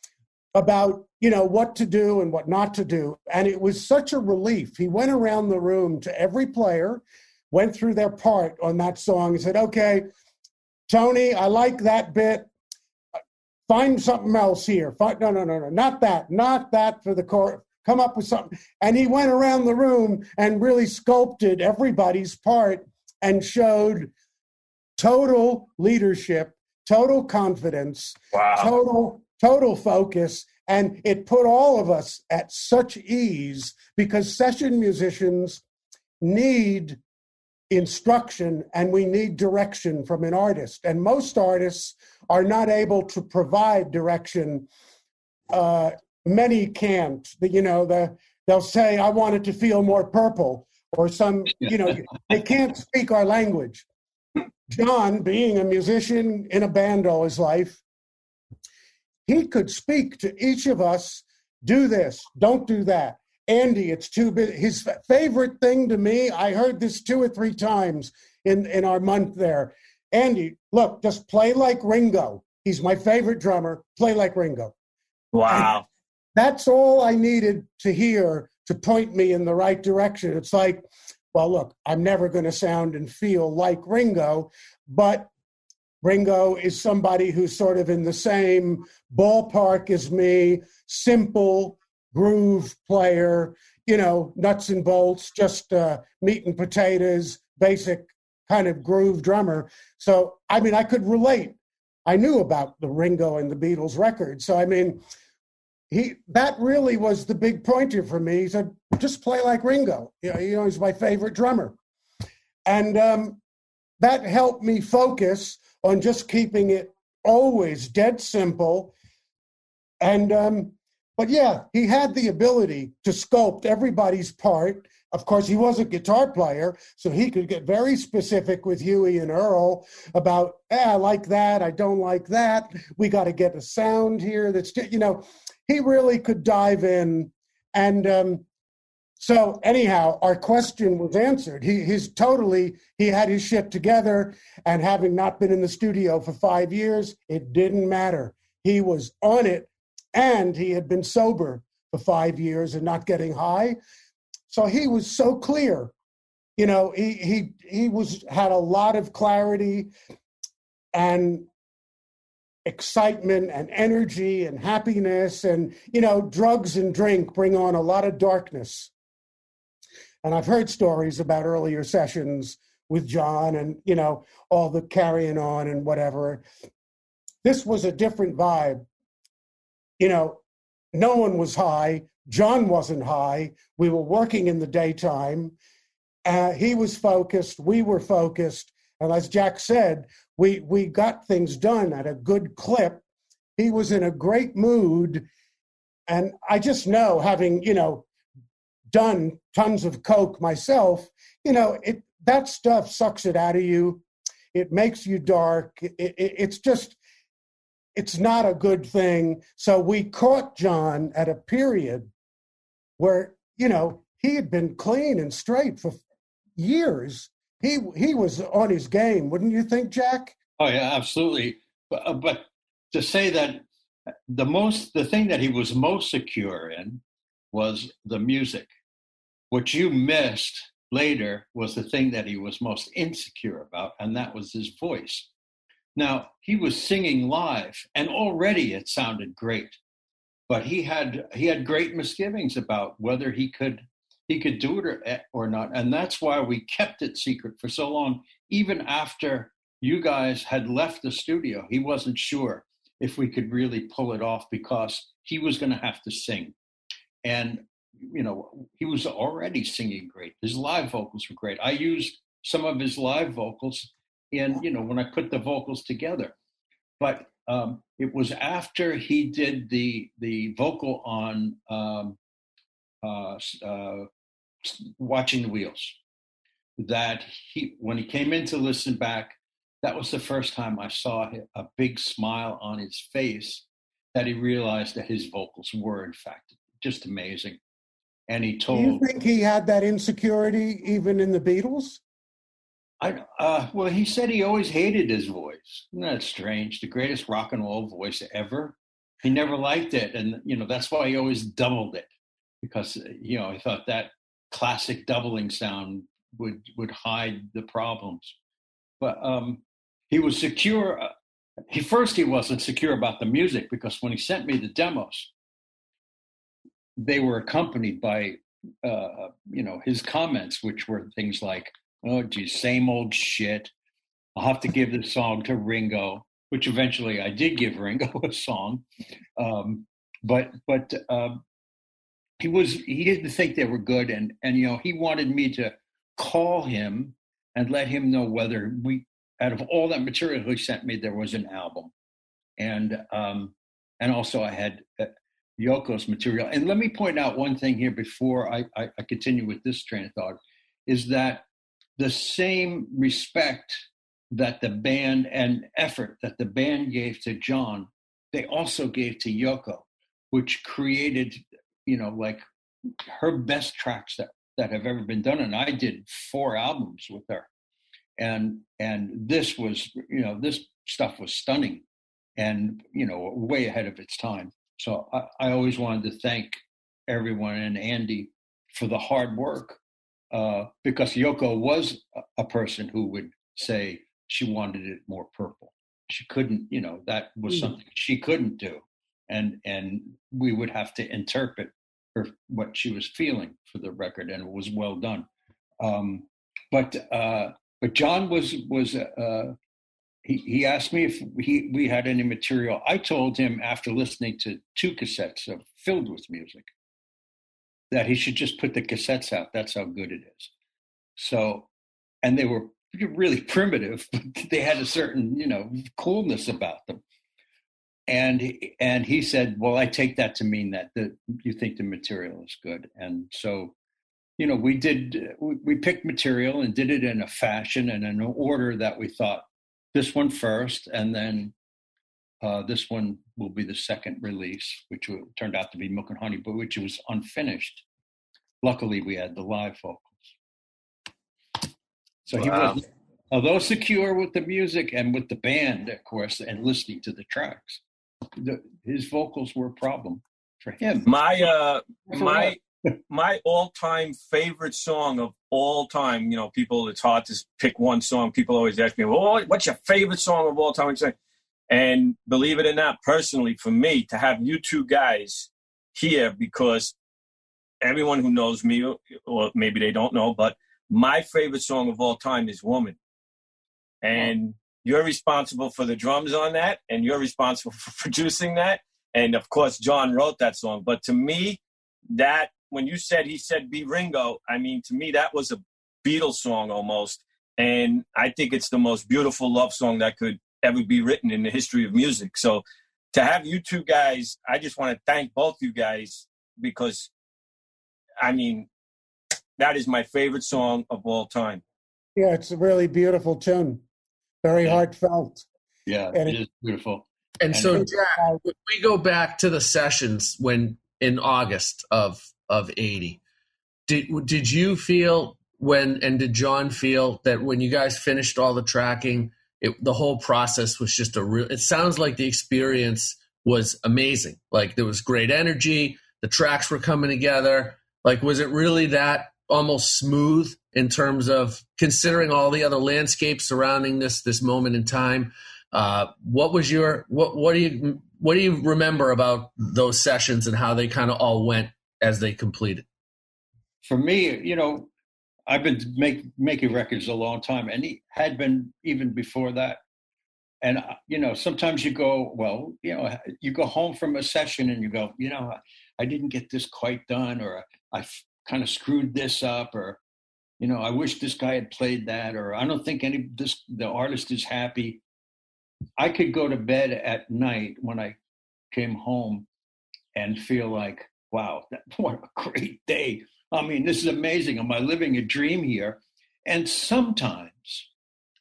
about, you know, what to do and what not to do. And it was such a relief. He went around the room to every player, went through their part on that song and said, "Okay, Tony, I like that bit. Find something else here. Find, no, no, no, no, not that, not that for the chorus. Come up with something." And he went around the room and really sculpted everybody's part and showed total leadership, total confidence, wow. total, total focus. And it put all of us at such ease, because session musicians need instruction and we need direction from an artist. And most artists are not able to provide direction. Uh, many can't. You know, the, they'll say, "I want it to feel more purple," or some, you know, they can't speak our language. John, being a musician in a band all his life, he could speak to each of us, "Do this, don't do that. Andy, it's too big." His favorite thing to me, I heard this two or three times in, in our month there. "Andy, look, just play like Ringo. He's my favorite drummer. Play like Ringo." Wow. And that's all I needed to hear to point me in the right direction. It's like, well, look, I'm never going to sound and feel like Ringo, but Ringo is somebody who's sort of in the same ballpark as me, simple, groove player, you know, nuts and bolts, just uh, meat and potatoes, basic kind of groove drummer. So, I mean, I could relate. I knew about the Ringo and the Beatles record. So, I mean, he that really was the big pointer for me. He said, "Just play like Ringo. You know, you know he's my favorite drummer." And um, that helped me focus on just keeping it always dead simple. And um, But yeah, he had the ability to sculpt everybody's part. Of course, he was a guitar player, so he could get very specific with Huey and Earl about, eh, I like that, I don't like that. We got to get a sound here that's, you know, he really could dive in. And um, so anyhow, our question was answered. He he's totally, he had his shit together, and having not been in the studio for five years, it didn't matter. He was on it. And he had been sober for five years and not getting high. So he was so clear You know, he he he was had a lot of clarity and excitement and energy and happiness, and you know, drugs and drink bring on a lot of darkness. And I've heard stories about earlier sessions with John and, you know, all the carrying on and whatever. This was a different vibe. You know, no one was high. John wasn't high. We were working in the daytime. Uh, he was focused. We were focused. And as Jack said, we, we got things done at a good clip. He was in a great mood. And I just know, having, you know, done tons of coke myself, you know, it that stuff sucks it out of you. It makes you dark. It, it, it's just, it's not a good thing. So we caught John at a period where, you know, he had been clean and straight for years. He he was on his game, wouldn't you think, Jack? Oh yeah, absolutely. But, uh, but to say that the most, the thing that he was most secure in was the music. What you missed later was the thing that he was most insecure about, and that was his voice. Now, he was singing live, and already it sounded great, but he had he had great misgivings about whether he could he could do it or, or not, and that's why we kept it secret for so long. Even after you guys had left the studio, he wasn't sure if we could really pull it off because he was going to have to sing. And you know, he was already singing great. His live vocals were great. I used some of his live vocals in, you know, when I put the vocals together. But um, it was after he did the the vocal on um, uh, uh, Watching the Wheels that he, when he came in to listen back, that was the first time I saw a big smile on his face, that he realized that his vocals were, in fact, just amazing. And he told. Do you think he had that insecurity even in the Beatles? I uh, well, he said he always hated his voice. Isn't that strange? The greatest rock and roll voice ever. He never liked it, and you know that's why he always doubled it, because you know he thought that classic doubling sound would would hide the problems. But um, he was secure. Uh, he first he wasn't secure about the music, because when he sent me the demos, they were accompanied by, uh, you know, his comments, which were things like, "Oh, geez, same old shit. I'll have to give this song to Ringo," which eventually I did give Ringo a song. Um, but but um, he was he didn't think they were good, and and you know he wanted me to call him and let him know whether we, out of all that material he sent me, there was an album, and um, and also I had. Uh, Yoko's material. And let me point out one thing here before I, I, I continue with this train of thought, is that the same respect that the band and effort that the band gave to John, they also gave to Yoko, which created, you know, like her best tracks that, that have ever been done. And I did four albums with her. And and this was, you know, this stuff was stunning and, you know, way ahead of its time. So I, I always wanted to thank everyone and Andy for the hard work, uh, because Yoko was a person who would say she wanted it more purple. She couldn't, you know, that was mm. something she couldn't do. And and we would have to interpret her, what she was feeling for the record, and it was well done. Um, but uh, but John was, was uh, He, he asked me if he, we had any material. I told him, after listening to two cassettes of, filled with music, that he should just put the cassettes out. That's how good it is. So, and they were really primitive, but they had a certain, you know, coolness about them. And and he said, well, I take that to mean that the, you think the material is good. And so, you know, we did, we, we picked material and did it in a fashion and in an order that we thought, this one first, and then uh, this one will be the second release, which turned out to be Milk and Honey, but which was unfinished. Luckily, we had the live vocals. So wow. He was, although secure with the music and with the band, of course, and listening to the tracks, the, his vocals were a problem for him. My uh, my my all-time favorite song of all time, you know, people, it's hard to pick one song. People always ask me, well, what's your favorite song of all time? And believe it or not, personally, for me, to have you two guys here, because everyone who knows me, or maybe they don't know, but my favorite song of all time is Woman. And you're responsible for the drums on that, and you're responsible for producing that. And, of course, John wrote that song. But to me, that, when you said he said Be Ringo, I mean, to me, that was a Beatles song almost. And I think it's the most beautiful love song that could ever be written in the history of music. So to have you two guys, I just want to thank both you guys, because, I mean, that is my favorite song of all time. Yeah, it's a really beautiful tune. Very yeah. heartfelt. Yeah, and it it, is beautiful. And, and so, it, Jack, we go back to the sessions when in August of of eighty. Did did you feel when, and did John feel that when you guys finished all the tracking, it, the whole process was just a real, it sounds like the experience was amazing. Like there was great energy, the tracks were coming together. Like, was it really that almost smooth in terms of considering all the other landscapes surrounding this, this moment in time? Uh, what was your, what, what do you, what do you remember about those sessions and how they kind of all went as they completed? For me, you know, I've been make, making records a long time, and he had been even before that. And, you know, sometimes you go, well, you know, you go home from a session and you go, you know, I didn't get this quite done, or I kind of screwed this up, or, you know, I wish this guy had played that, or I don't think any this the artist is happy. I could go to bed at night when I came home and feel like, wow, that, what a great day. I mean, this is amazing. Am I living a dream here? And sometimes,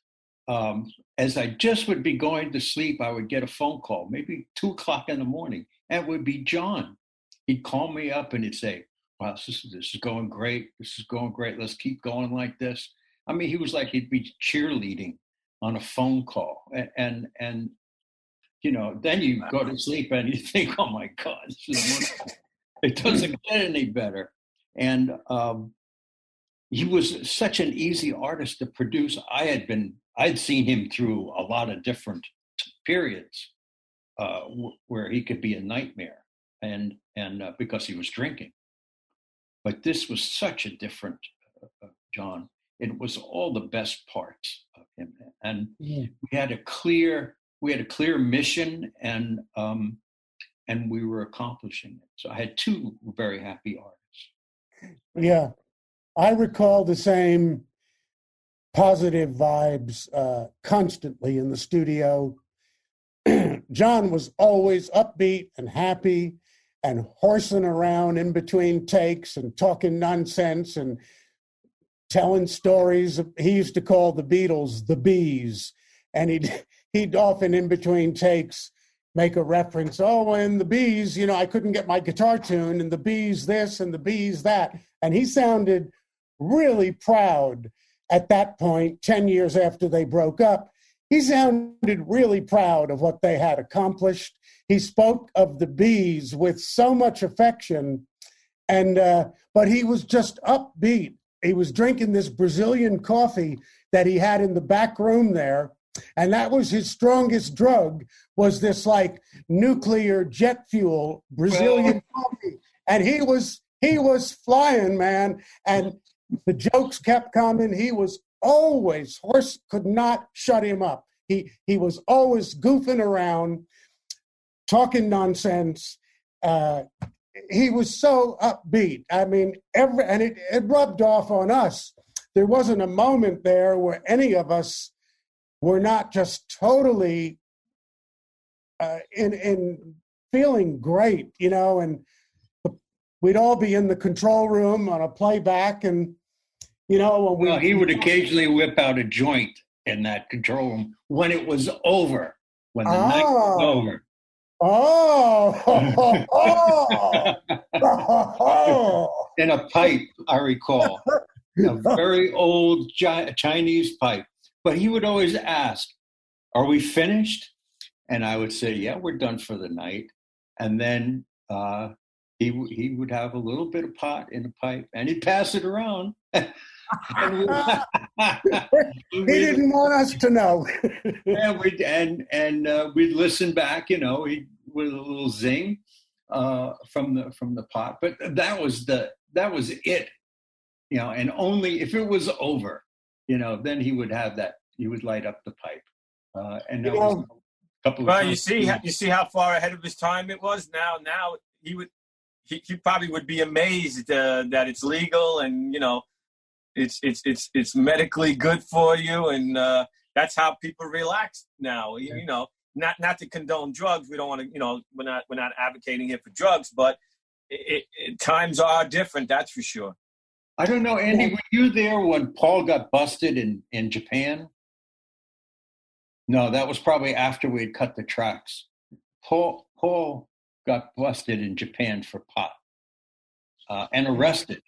um, as I just would be going to sleep, I would get a phone call, maybe two o'clock in the morning, and it would be John. He'd call me up and he'd say, wow, this is, this is going great. This is going great. Let's keep going like this. I mean, he was like, he'd be cheerleading on a phone call. And, and, and you know, then you go to sleep and you think, oh my God, this is wonderful. It doesn't get any better. And um, he was such an easy artist to produce. I had been, I'd seen him through a lot of different periods uh, w- where he could be a nightmare, and and uh, because he was drinking. But this was such a different uh, John. It was all the best parts of him, and yeah. we had a clear, we had a clear mission, and um, and we were accomplishing it. So I had two very happy artists. Yeah, I recall the same positive vibes uh, constantly in the studio. John was always upbeat and happy and horsing around in between takes and talking nonsense and telling stories. He used to call the Beatles the Bees, and he'd, he'd often in between takes make a reference, oh, and the Bees, you know, I couldn't get my guitar tuned, and the Bees this and the Bees that. And he sounded really proud at that point, ten years after they broke up. He sounded really proud of what they had accomplished. He spoke of the Bees with so much affection, and uh, but he was just upbeat. He was drinking this Brazilian coffee that he had in the back room there, and that was his strongest drug, was this like nuclear jet fuel Brazilian coffee. And he was he was flying, man. And the jokes kept coming. He was always, horse could not shut him up. He he was always goofing around, talking nonsense. Uh, he was so upbeat. I mean, every and it, it rubbed off on us. There wasn't a moment there where any of us were not just totally uh, in in feeling great, you know. And we'd all be in the control room on a playback, and you know. When well, we, he would occasionally whip out a joint in that control room when it was over, when the oh. night was over. Oh, oh, oh, oh. In a pipe, I recall, a very old gi- Chinese pipe. But he would always ask, "Are we finished?" And I would say, "Yeah, we're done for the night." And then uh, he he would have a little bit of pot in a pipe, and he'd pass it around. And we, he didn't want us to know. and we and and uh, we'd listen back, you know, he with a little zing uh, from the from the pot. But that was the that was it, you know. And only if it was over, you know, then he would have that. He would light up the pipe, uh, and that You was know, a couple of Well, times. you see, how- you see how far ahead of his time it was. Now, now he would, he, he probably would be amazed uh, that it's legal, and you know, it's it's it's it's medically good for you, and uh, that's how people relax now. You, you know, not not to condone drugs. We don't want to, you know, we're not we're not advocating here for drugs, but it, it, times are different. That's for sure. I don't know, Andy. Were you there when Paul got busted in in Japan? No, that was probably after we had cut the tracks. Paul Paul got busted in Japan for pot uh, and arrested.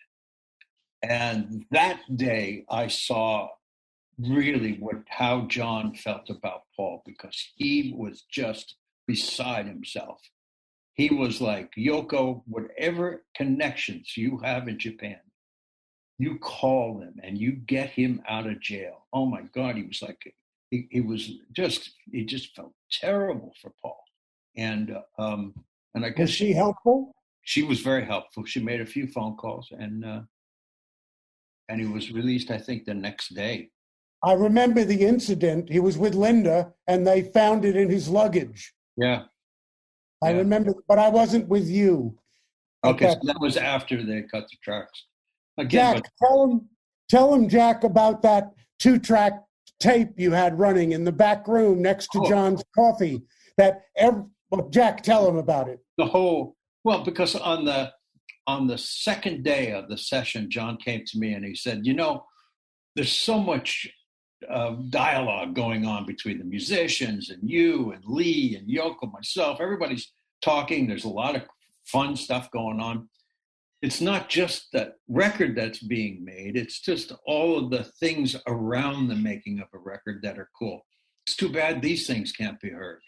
And that day, I saw really what how John felt about Paul, because he was just beside himself. He was like, Yoko, whatever connections you have in Japan, you call them and you get him out of jail. Oh my God, he was like, he, he was just, he just felt terrible for Paul. And uh, um, and I guess Was she helpful? she was very helpful. She made a few phone calls, and uh, and he was released, I think, the next day. I remember the incident. He was with Linda, and they found it in his luggage. Yeah. I Yeah. remember, but I wasn't with you. Okay, Okay. so that was after they cut the tracks. Again, Jack, tell him, tell him, Jack, about that two-track tape you had running in the back room next to Oh. John's coffee. That every, well, Jack, tell him about it. the whole well, because on the on the second day of the session, John came to me and he said, "You know, there's so much uh, dialogue going on between the musicians and you and Lee and Yoko, myself. Everybody's talking. There's a lot of fun stuff going on. It's not just the record that's being made. It's just all of the things around the making of a record that are cool. It's too bad these things can't be heard."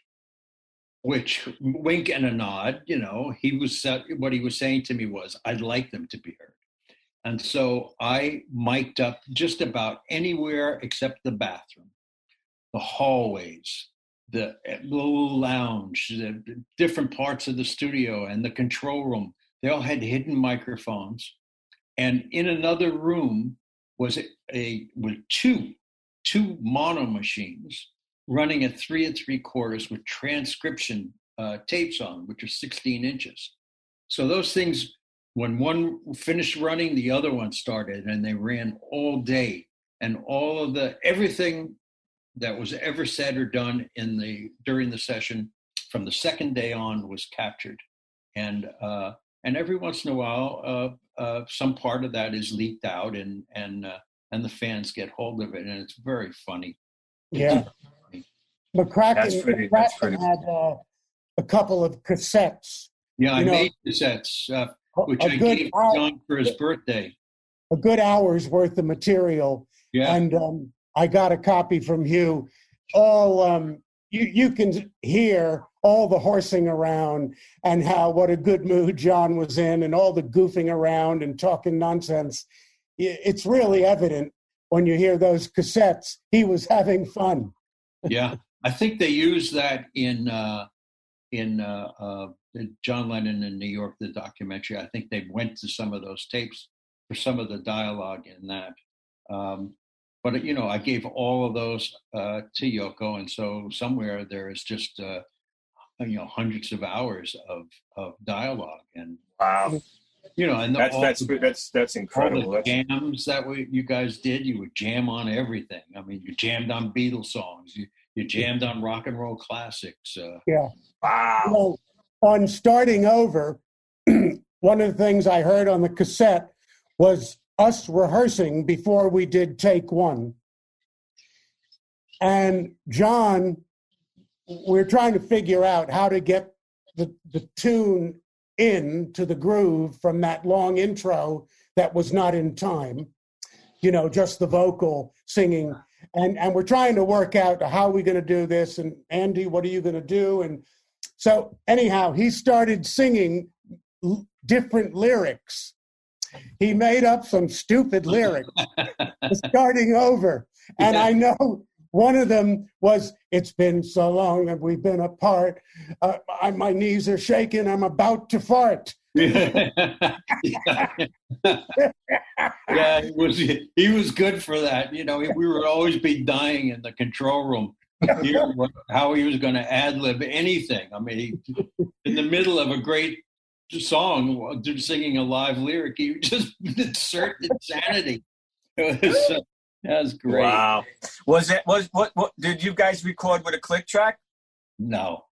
Which, wink and a nod, you know, he was, uh, what he was saying to me was, I'd like them to be heard. And so I mic'd up just about anywhere except the bathroom, the hallways, the little lounge, the different parts of the studio and the control room. They all had hidden microphones. And in another room was a, a with two, two mono machines running at three and three quarters with transcription uh, tapes on, which are sixteen inches. So those things, when one finished running, the other one started, and they ran all day. And all of the, everything that was ever said or done in the, during the session from the second day on was captured. And, uh, and every once in a while, uh, uh, some part of that is leaked out, and, and, uh, and the fans get hold of it. And it's very funny. Yeah. McCracken, That's pretty- that's McCracken pretty- had uh, a couple of cassettes. Yeah, I You know, made cassettes, uh, which a I good gave hour- John for his birthday. a good hour's worth of material. Yeah, And um, I got a copy from Hugh. All um, you you can hear all the horsing around and how what a good mood John was in, and all the goofing around and talking nonsense. I- It's really evident when you hear those cassettes. He was having fun. yeah. I think they used that in uh, in uh, uh, John Lennon in New York, the documentary. I think they went to some of those tapes for some of the dialogue in that. Um, but you know, I gave all of those uh, to Yoko, and so somewhere there is just uh, you know hundreds of hours of of dialogue, and Wow, you know, and the, that's all, that's that's that's all incredible. the That's, jams that we, you guys did. You would jam on everything. I mean, you jammed on Beatles songs. You you jammed on rock and roll classics. Uh, Yeah. wow. Well, on starting over, one of the things I heard on the cassette was us rehearsing before we did take one. And John, we're trying to figure out how to get the, the tune in to the groove from that long intro that was not in time, you know, just the vocal singing. And, and we're trying to work out how are we going to do this, and Andy, what are you going to do? And so anyhow, he started singing l- different lyrics. He made up some stupid lyrics, starting over. And I know one of them was, "It's been so long that we've been apart. Uh, I, my knees are shaking. I'm about to fart." yeah, yeah he was he was good for that. You know, we would always be dying in the control room, hearing what, how he was going to ad lib anything. I mean, he, in the middle of a great song, singing a live lyric, he would just insert insanity. It was, uh, that was great. Wow. Was it was what what did you guys record with a click track? No,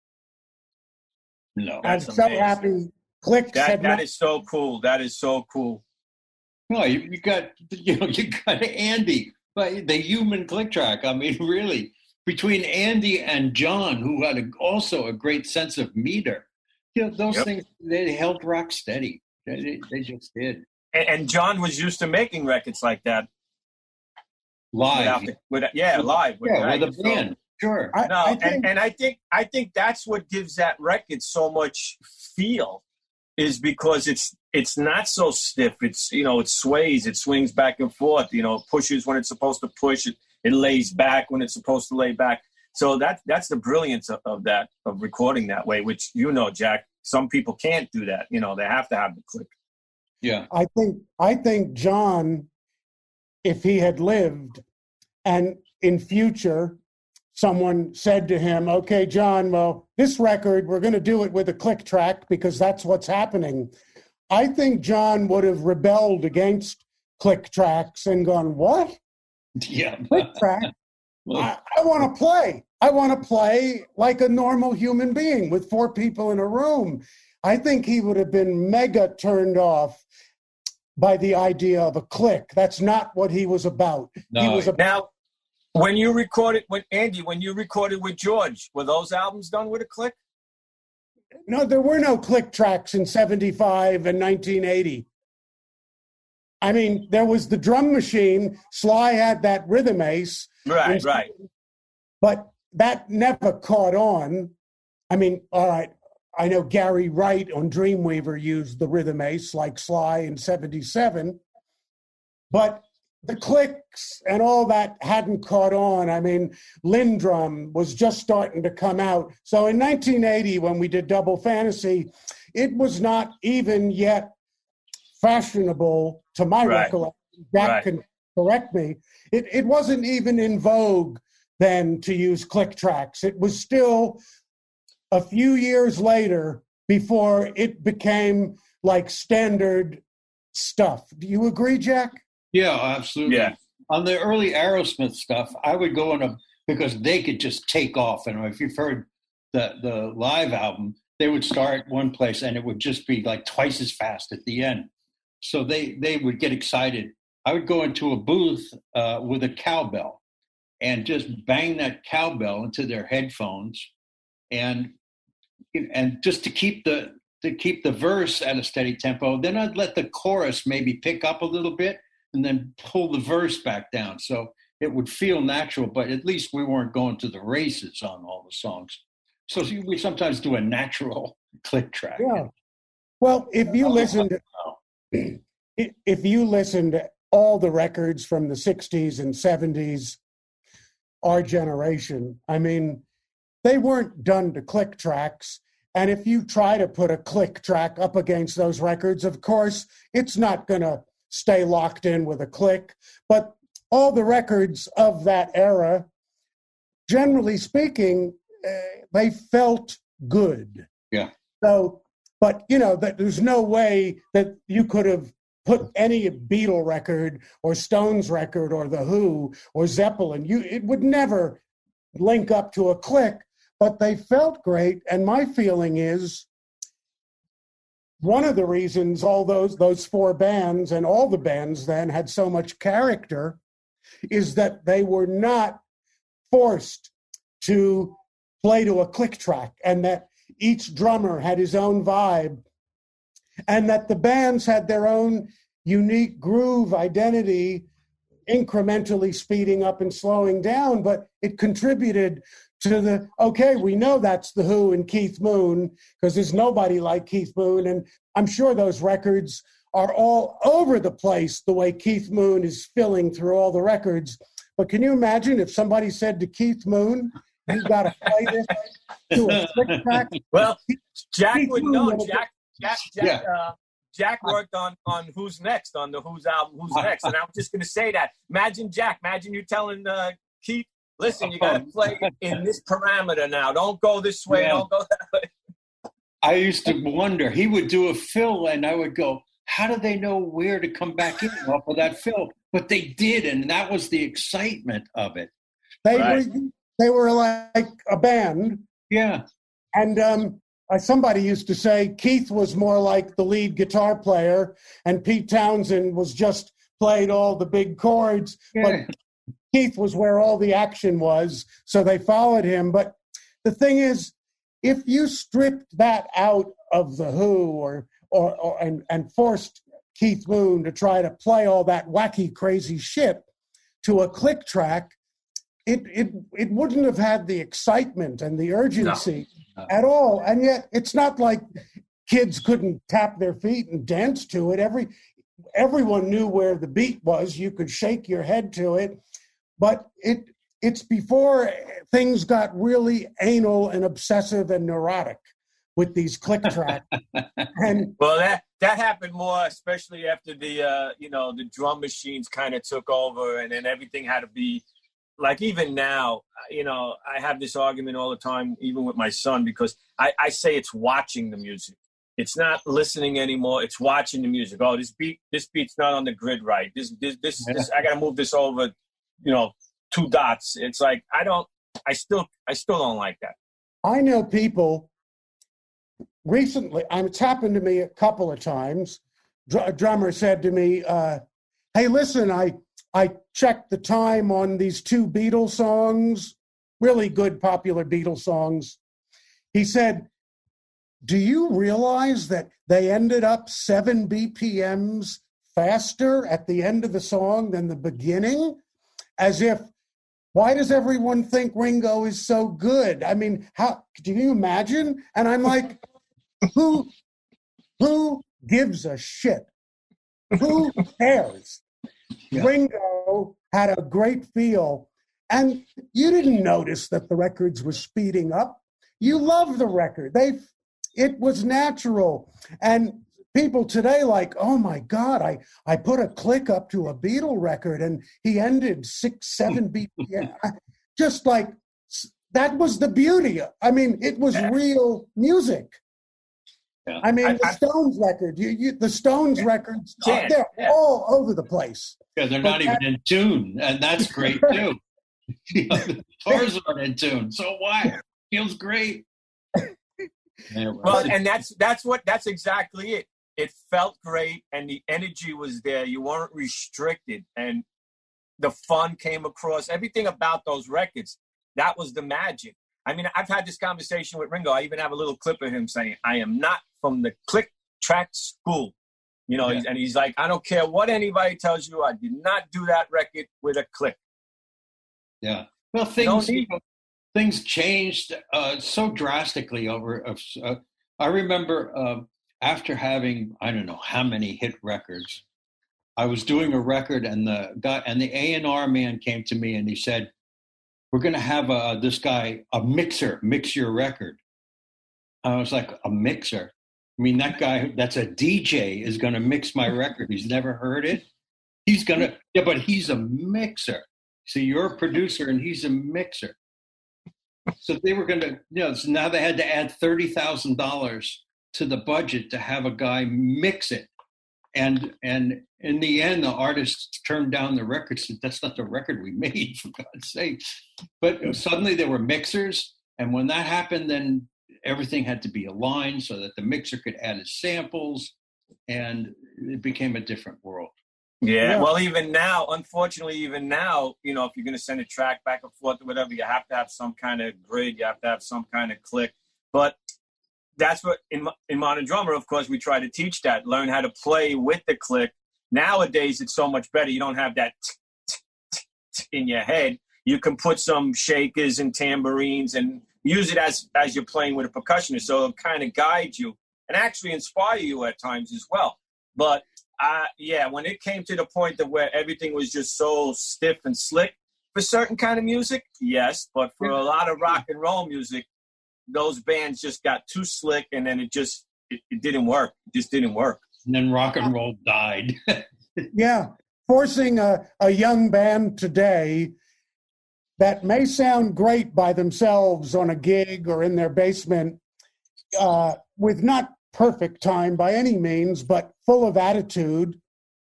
no. I'm That's so amazing. happy. Click That said that no. is so cool. That is so cool. No, you, you got you know you got Andy, but the human click track. I mean, really, between Andy and John, who had a, also a great sense of meter, you know, those Yep. things they held rock steady. They, they just did And, and John was used to making records like that. live. Without the, with, yeah, live. With, yeah, right? with a So- band. Sure. I, No, I and, think, and I think I think that's what gives that record so much feel, is because it's it's not so stiff. It's, you know, it sways, it swings back and forth. You know, it pushes when it's supposed to push. It it lays back when it's supposed to lay back. So that that's the brilliance of, of that, of recording that way. Which, you know, Jack, some people can't do that. You know, they have to have the click. Yeah. I think, I think John, if he had lived, and in future, someone said to him, "Okay, John, well, this record, we're going to do it with a click track because that's what's happening." I think John would have rebelled against click tracks and gone, "What? Yeah. Click track? I, I want to play. I want to play like a normal human being with four people in a room." I think he would have been mega turned off by the idea of a click. That's not what he was about. No, he was about Now, when you recorded with Andy, when you recorded with George, were those albums done with a click? No, there were no click tracks in seventy-five and nineteen eighty. I mean, there was the drum machine. Sly had that rhythm ace. Right, And- right. But that never caught on. I mean, all right, I know Gary Wright on Dreamweaver used the rhythm ace like Sly in seventy-seven. But the clicks and all that hadn't caught on. I mean, Lindrum was just starting to come out. So in nineteen eighty, when we did Double Fantasy, it was not even yet fashionable, to my Right. recollection. Jack Right. can correct me. It, it wasn't even in vogue then to use click tracks. It was still a few years later before it became like standard stuff. Do you agree, Jack? Yeah, absolutely. Yeah. On the early Aerosmith stuff, I would go in a because they could just take off. And if you've heard the the live album, they would start one place and it would just be like twice as fast at the end. So they they would get excited. I would go into a booth uh, with a cowbell and just bang that cowbell into their headphones, and and just to keep the to keep the verse at a steady tempo. Then I'd let the chorus maybe pick up a little bit, and then pull the verse back down. So it would feel natural, but at least we weren't going to the races on all the songs. So we sometimes do a natural click track. Yeah. Well, if you listen to, if you listen to all the records from the sixties and seventies, our generation, I mean, they weren't done to click tracks. And if you try to put a click track up against those records, of course, it's not going to stay locked in with a click. But all the records of that era, generally speaking, uh, they felt good. Yeah. So, but you know, that there's no way that you could have put any Beatle record or Stones record or The Who or Zeppelin. You, it would never link up to a click, but they felt great. And my feeling is one of the reasons all those those four bands and all the bands then had so much character is that they were not forced to play to a click track, and that each drummer had his own vibe, and that the bands had their own unique groove identity incrementally speeding up and slowing down, but it contributed to the, okay, we know that's The Who and Keith Moon, because there's nobody like Keith Moon, and I'm sure those records are all over the place the way Keith Moon is filling through all the records. But can you imagine if somebody said to Keith Moon, you got to play this to a click track? Well, Jack Keith would Moon know. would- Jack, Jack, Jack, Yeah. uh, Jack worked on, on Who's Next, on the Who's album, Who's Next. And I'm just going to say that. Imagine, Jack, imagine you telling uh, Keith, listen, you got to play in this parameter now. Don't go this way, Yeah. don't go that way. I used to wonder, he would do a fill and I would go, how do they know where to come back in off of that fill? But they did, and that was the excitement of it. They Right. were they were like a band, Yeah. and um, uh, somebody used to say Keith was more like the lead guitar player, and Pete Townsend was just played all the big chords. Yeah. But Keith was where all the action was, so they followed him. But the thing is, if you stripped that out of The Who, or or, or and and forced Keith Moon to try to play all that wacky, crazy shit to a click track, it it it wouldn't have had the excitement and the urgency No. at all. And yet, it's not like kids couldn't tap their feet and dance to it. Every everyone knew where the beat was. You could shake your head to it, but it it's before things got really anal and obsessive and neurotic with these click tracks. And Well, that that happened more, especially after the uh, you know the drum machines kind of took over, and then everything had to be like. Even now, you know, I have this argument all the time, even with my son, because I, I say it's watching the music. It's not listening anymore. It's watching the music. Oh, this beat, this beat's not on the grid right. This, this, this, Yeah. this I got to move this over. You know, two dots. It's like I don't. I still, I still don't like that. I know people recently, and it's happened to me a couple of times. Dr- A drummer said to me, uh, hey, listen, I, I checked the time on these two Beatles songs, really good popular Beatles songs. He said, do you realize that they ended up seven B P Ms faster at the end of the song than the beginning? As if, why does everyone think Ringo is so good? I mean, how do you imagine? And I'm like, who, who gives a shit? Who cares? Yeah. Ringo had a great feel, and you didn't notice that the records were speeding up. You love the record. They, it was natural. And people today like, oh my God, I, I put a click up to a Beatle record and he ended six, seven B P M. Just like, that was the beauty. I mean, it was real music. Yeah. I mean, I- the I- Stones record, you, you, the Stones records, uh, Yeah, they're yeah. all over the place. Yeah, they're not even in tune, and that's great too. You know, the guitars aren't in tune, so why? Feels great. Anyway. Well, and that's that's what that's exactly it. It felt great, and the energy was there. You weren't restricted, and the fun came across. Everything about those records, that was the magic. I mean, I've had this conversation with Ringo. I even have a little clip of him saying, "I am not from the click track school," you know. Yeah. he's, and he's like, "I don't care what anybody tells you. I did not do that record with a click." Yeah. Well, No things need. things changed uh, so drastically over. Uh, I remember uh, after having I don't know how many hit records, I was doing a record, and the guy and the A and R man came to me and he said, "We're going to have a, this guy a mixer mix your record." I was like, "A mixer? I mean, that guy that's a D J is going to mix my record. He's never heard it. He's going to yeah, but he's a mixer." So you're a producer and he's a mixer. So they were going to, you know, so now they had to add thirty thousand dollars to the budget to have a guy mix it. And and in the end, the artists turned down the record, said, that's not the record we made, for God's sake. But suddenly there were mixers. And when that happened, then everything had to be aligned so that the mixer could add his samples. And it became a different world. Yeah, Yeah. well, even now, unfortunately, even now, you know, if you're going to send a track back and forth or whatever, you have to have some kind of grid, you have to have some kind of click. But that's what, in, in Modern Drummer, of course, we try to teach that, learn how to play with the click. Nowadays, it's so much better. You don't have that, t- t- in your head. You can put some shakers and tambourines and use it as, as you're playing with a percussionist. So it'll kind of guide you and actually inspire you at times as well. But uh, yeah, when it came to the point that where everything was just so stiff and slick for certain kind of music, yes. But for a lot of rock and roll music, those bands just got too slick, and then it just it, it didn't work. It just didn't work. And then rock and roll died. Yeah, forcing a, a young band today that may sound great by themselves on a gig or in their basement, uh, with not perfect time by any means, but full of attitude,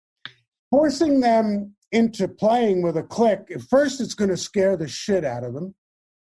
forcing them into playing with a click, at first it's going to scare the shit out of them.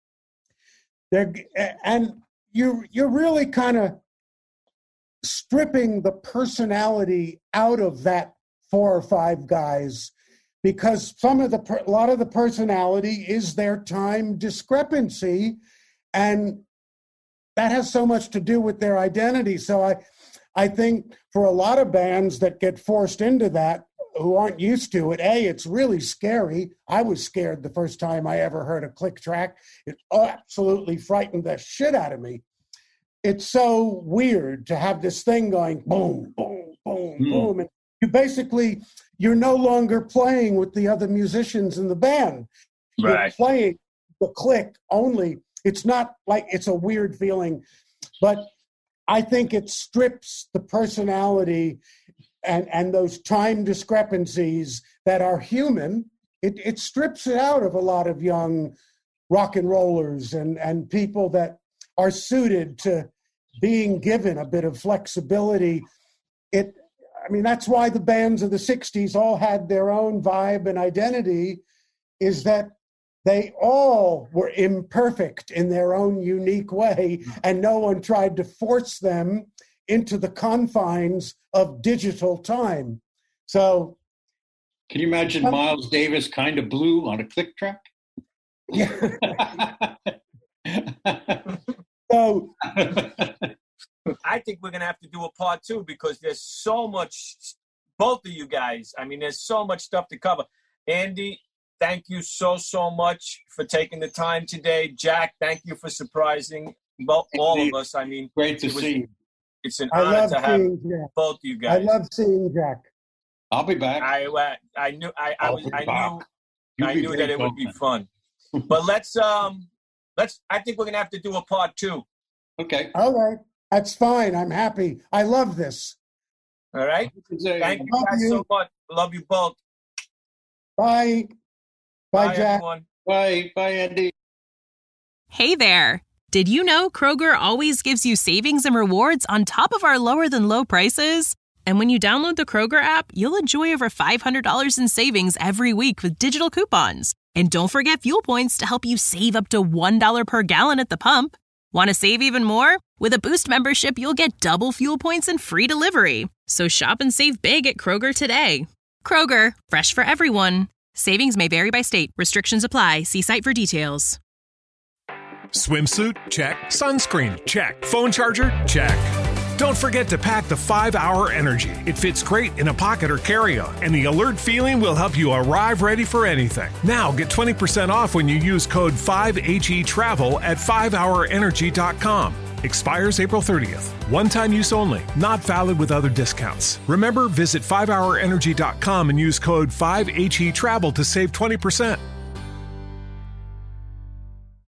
They're, and you, you're really kind of stripping the personality out of that four or five guys, because some of the, a lot of the personality is their time discrepancy, and that has so much to do with their identity. So I, I think for a lot of bands that get forced into that, who aren't used to it, A, it's really scary. I was scared the first time I ever heard a click track. It absolutely frightened the shit out of me. It's so weird to have this thing going boom, boom, boom, mm. boom. And you basically, you're no longer playing with the other musicians in the band. You're right. playing the click only. It's not like, it's a weird feeling, but I think it strips the personality and, and those time discrepancies that are human. It, it strips it out of a lot of young rock and rollers and, and people that are suited to being given a bit of flexibility. It, I mean, that's why the bands of the sixties all had their own vibe and identity, is that they all were imperfect in their own unique way, and no one tried to force them into the confines of digital time. So, can you imagine um, Miles Davis kind of blue on a click track? Yeah. So, I think we're gonna have to do a part two, because there's so much. Both of you guys, I mean, there's so much stuff to cover. Andy, thank you so, so much for taking the time today. Jack, thank you for surprising both, all of us. I mean, great to it was, see you. It's an I honor love to have Jack. both you guys. I love seeing Jack. I'll be back. I uh, I knew I, I was I knew You'll I knew that it would be fun. But let's um let's I think we're gonna have to do a part two. Okay. All right. That's fine. I'm happy. I love this. All right. Thank you guys you. so much. Love you both. Bye. Bye, Bye Jack. everyone. Bye. Bye, Andy. Hey there. Did you know Kroger always gives you savings and rewards on top of our lower than low prices? And when you download the Kroger app, you'll enjoy over five hundred dollars in savings every week with digital coupons. And don't forget fuel points to help you save up to one dollar per gallon at the pump. Want to save even more? With a Boost membership, you'll get double fuel points and free delivery. So shop and save big at Kroger today. Kroger, fresh for everyone. Savings may vary by state. Restrictions apply. See site for details. Swimsuit? Check. Sunscreen? Check. Phone charger? Check. Don't forget to pack the five hour Energy. It fits great in a pocket or carry-on, and the alert feeling will help you arrive ready for anything. Now get twenty percent off when you use code five H E travel at five hour energy dot com. Expires April thirtieth. One-time use only. Not valid with other discounts. Remember, visit five hour energy dot com and use code five H E travel to save twenty percent.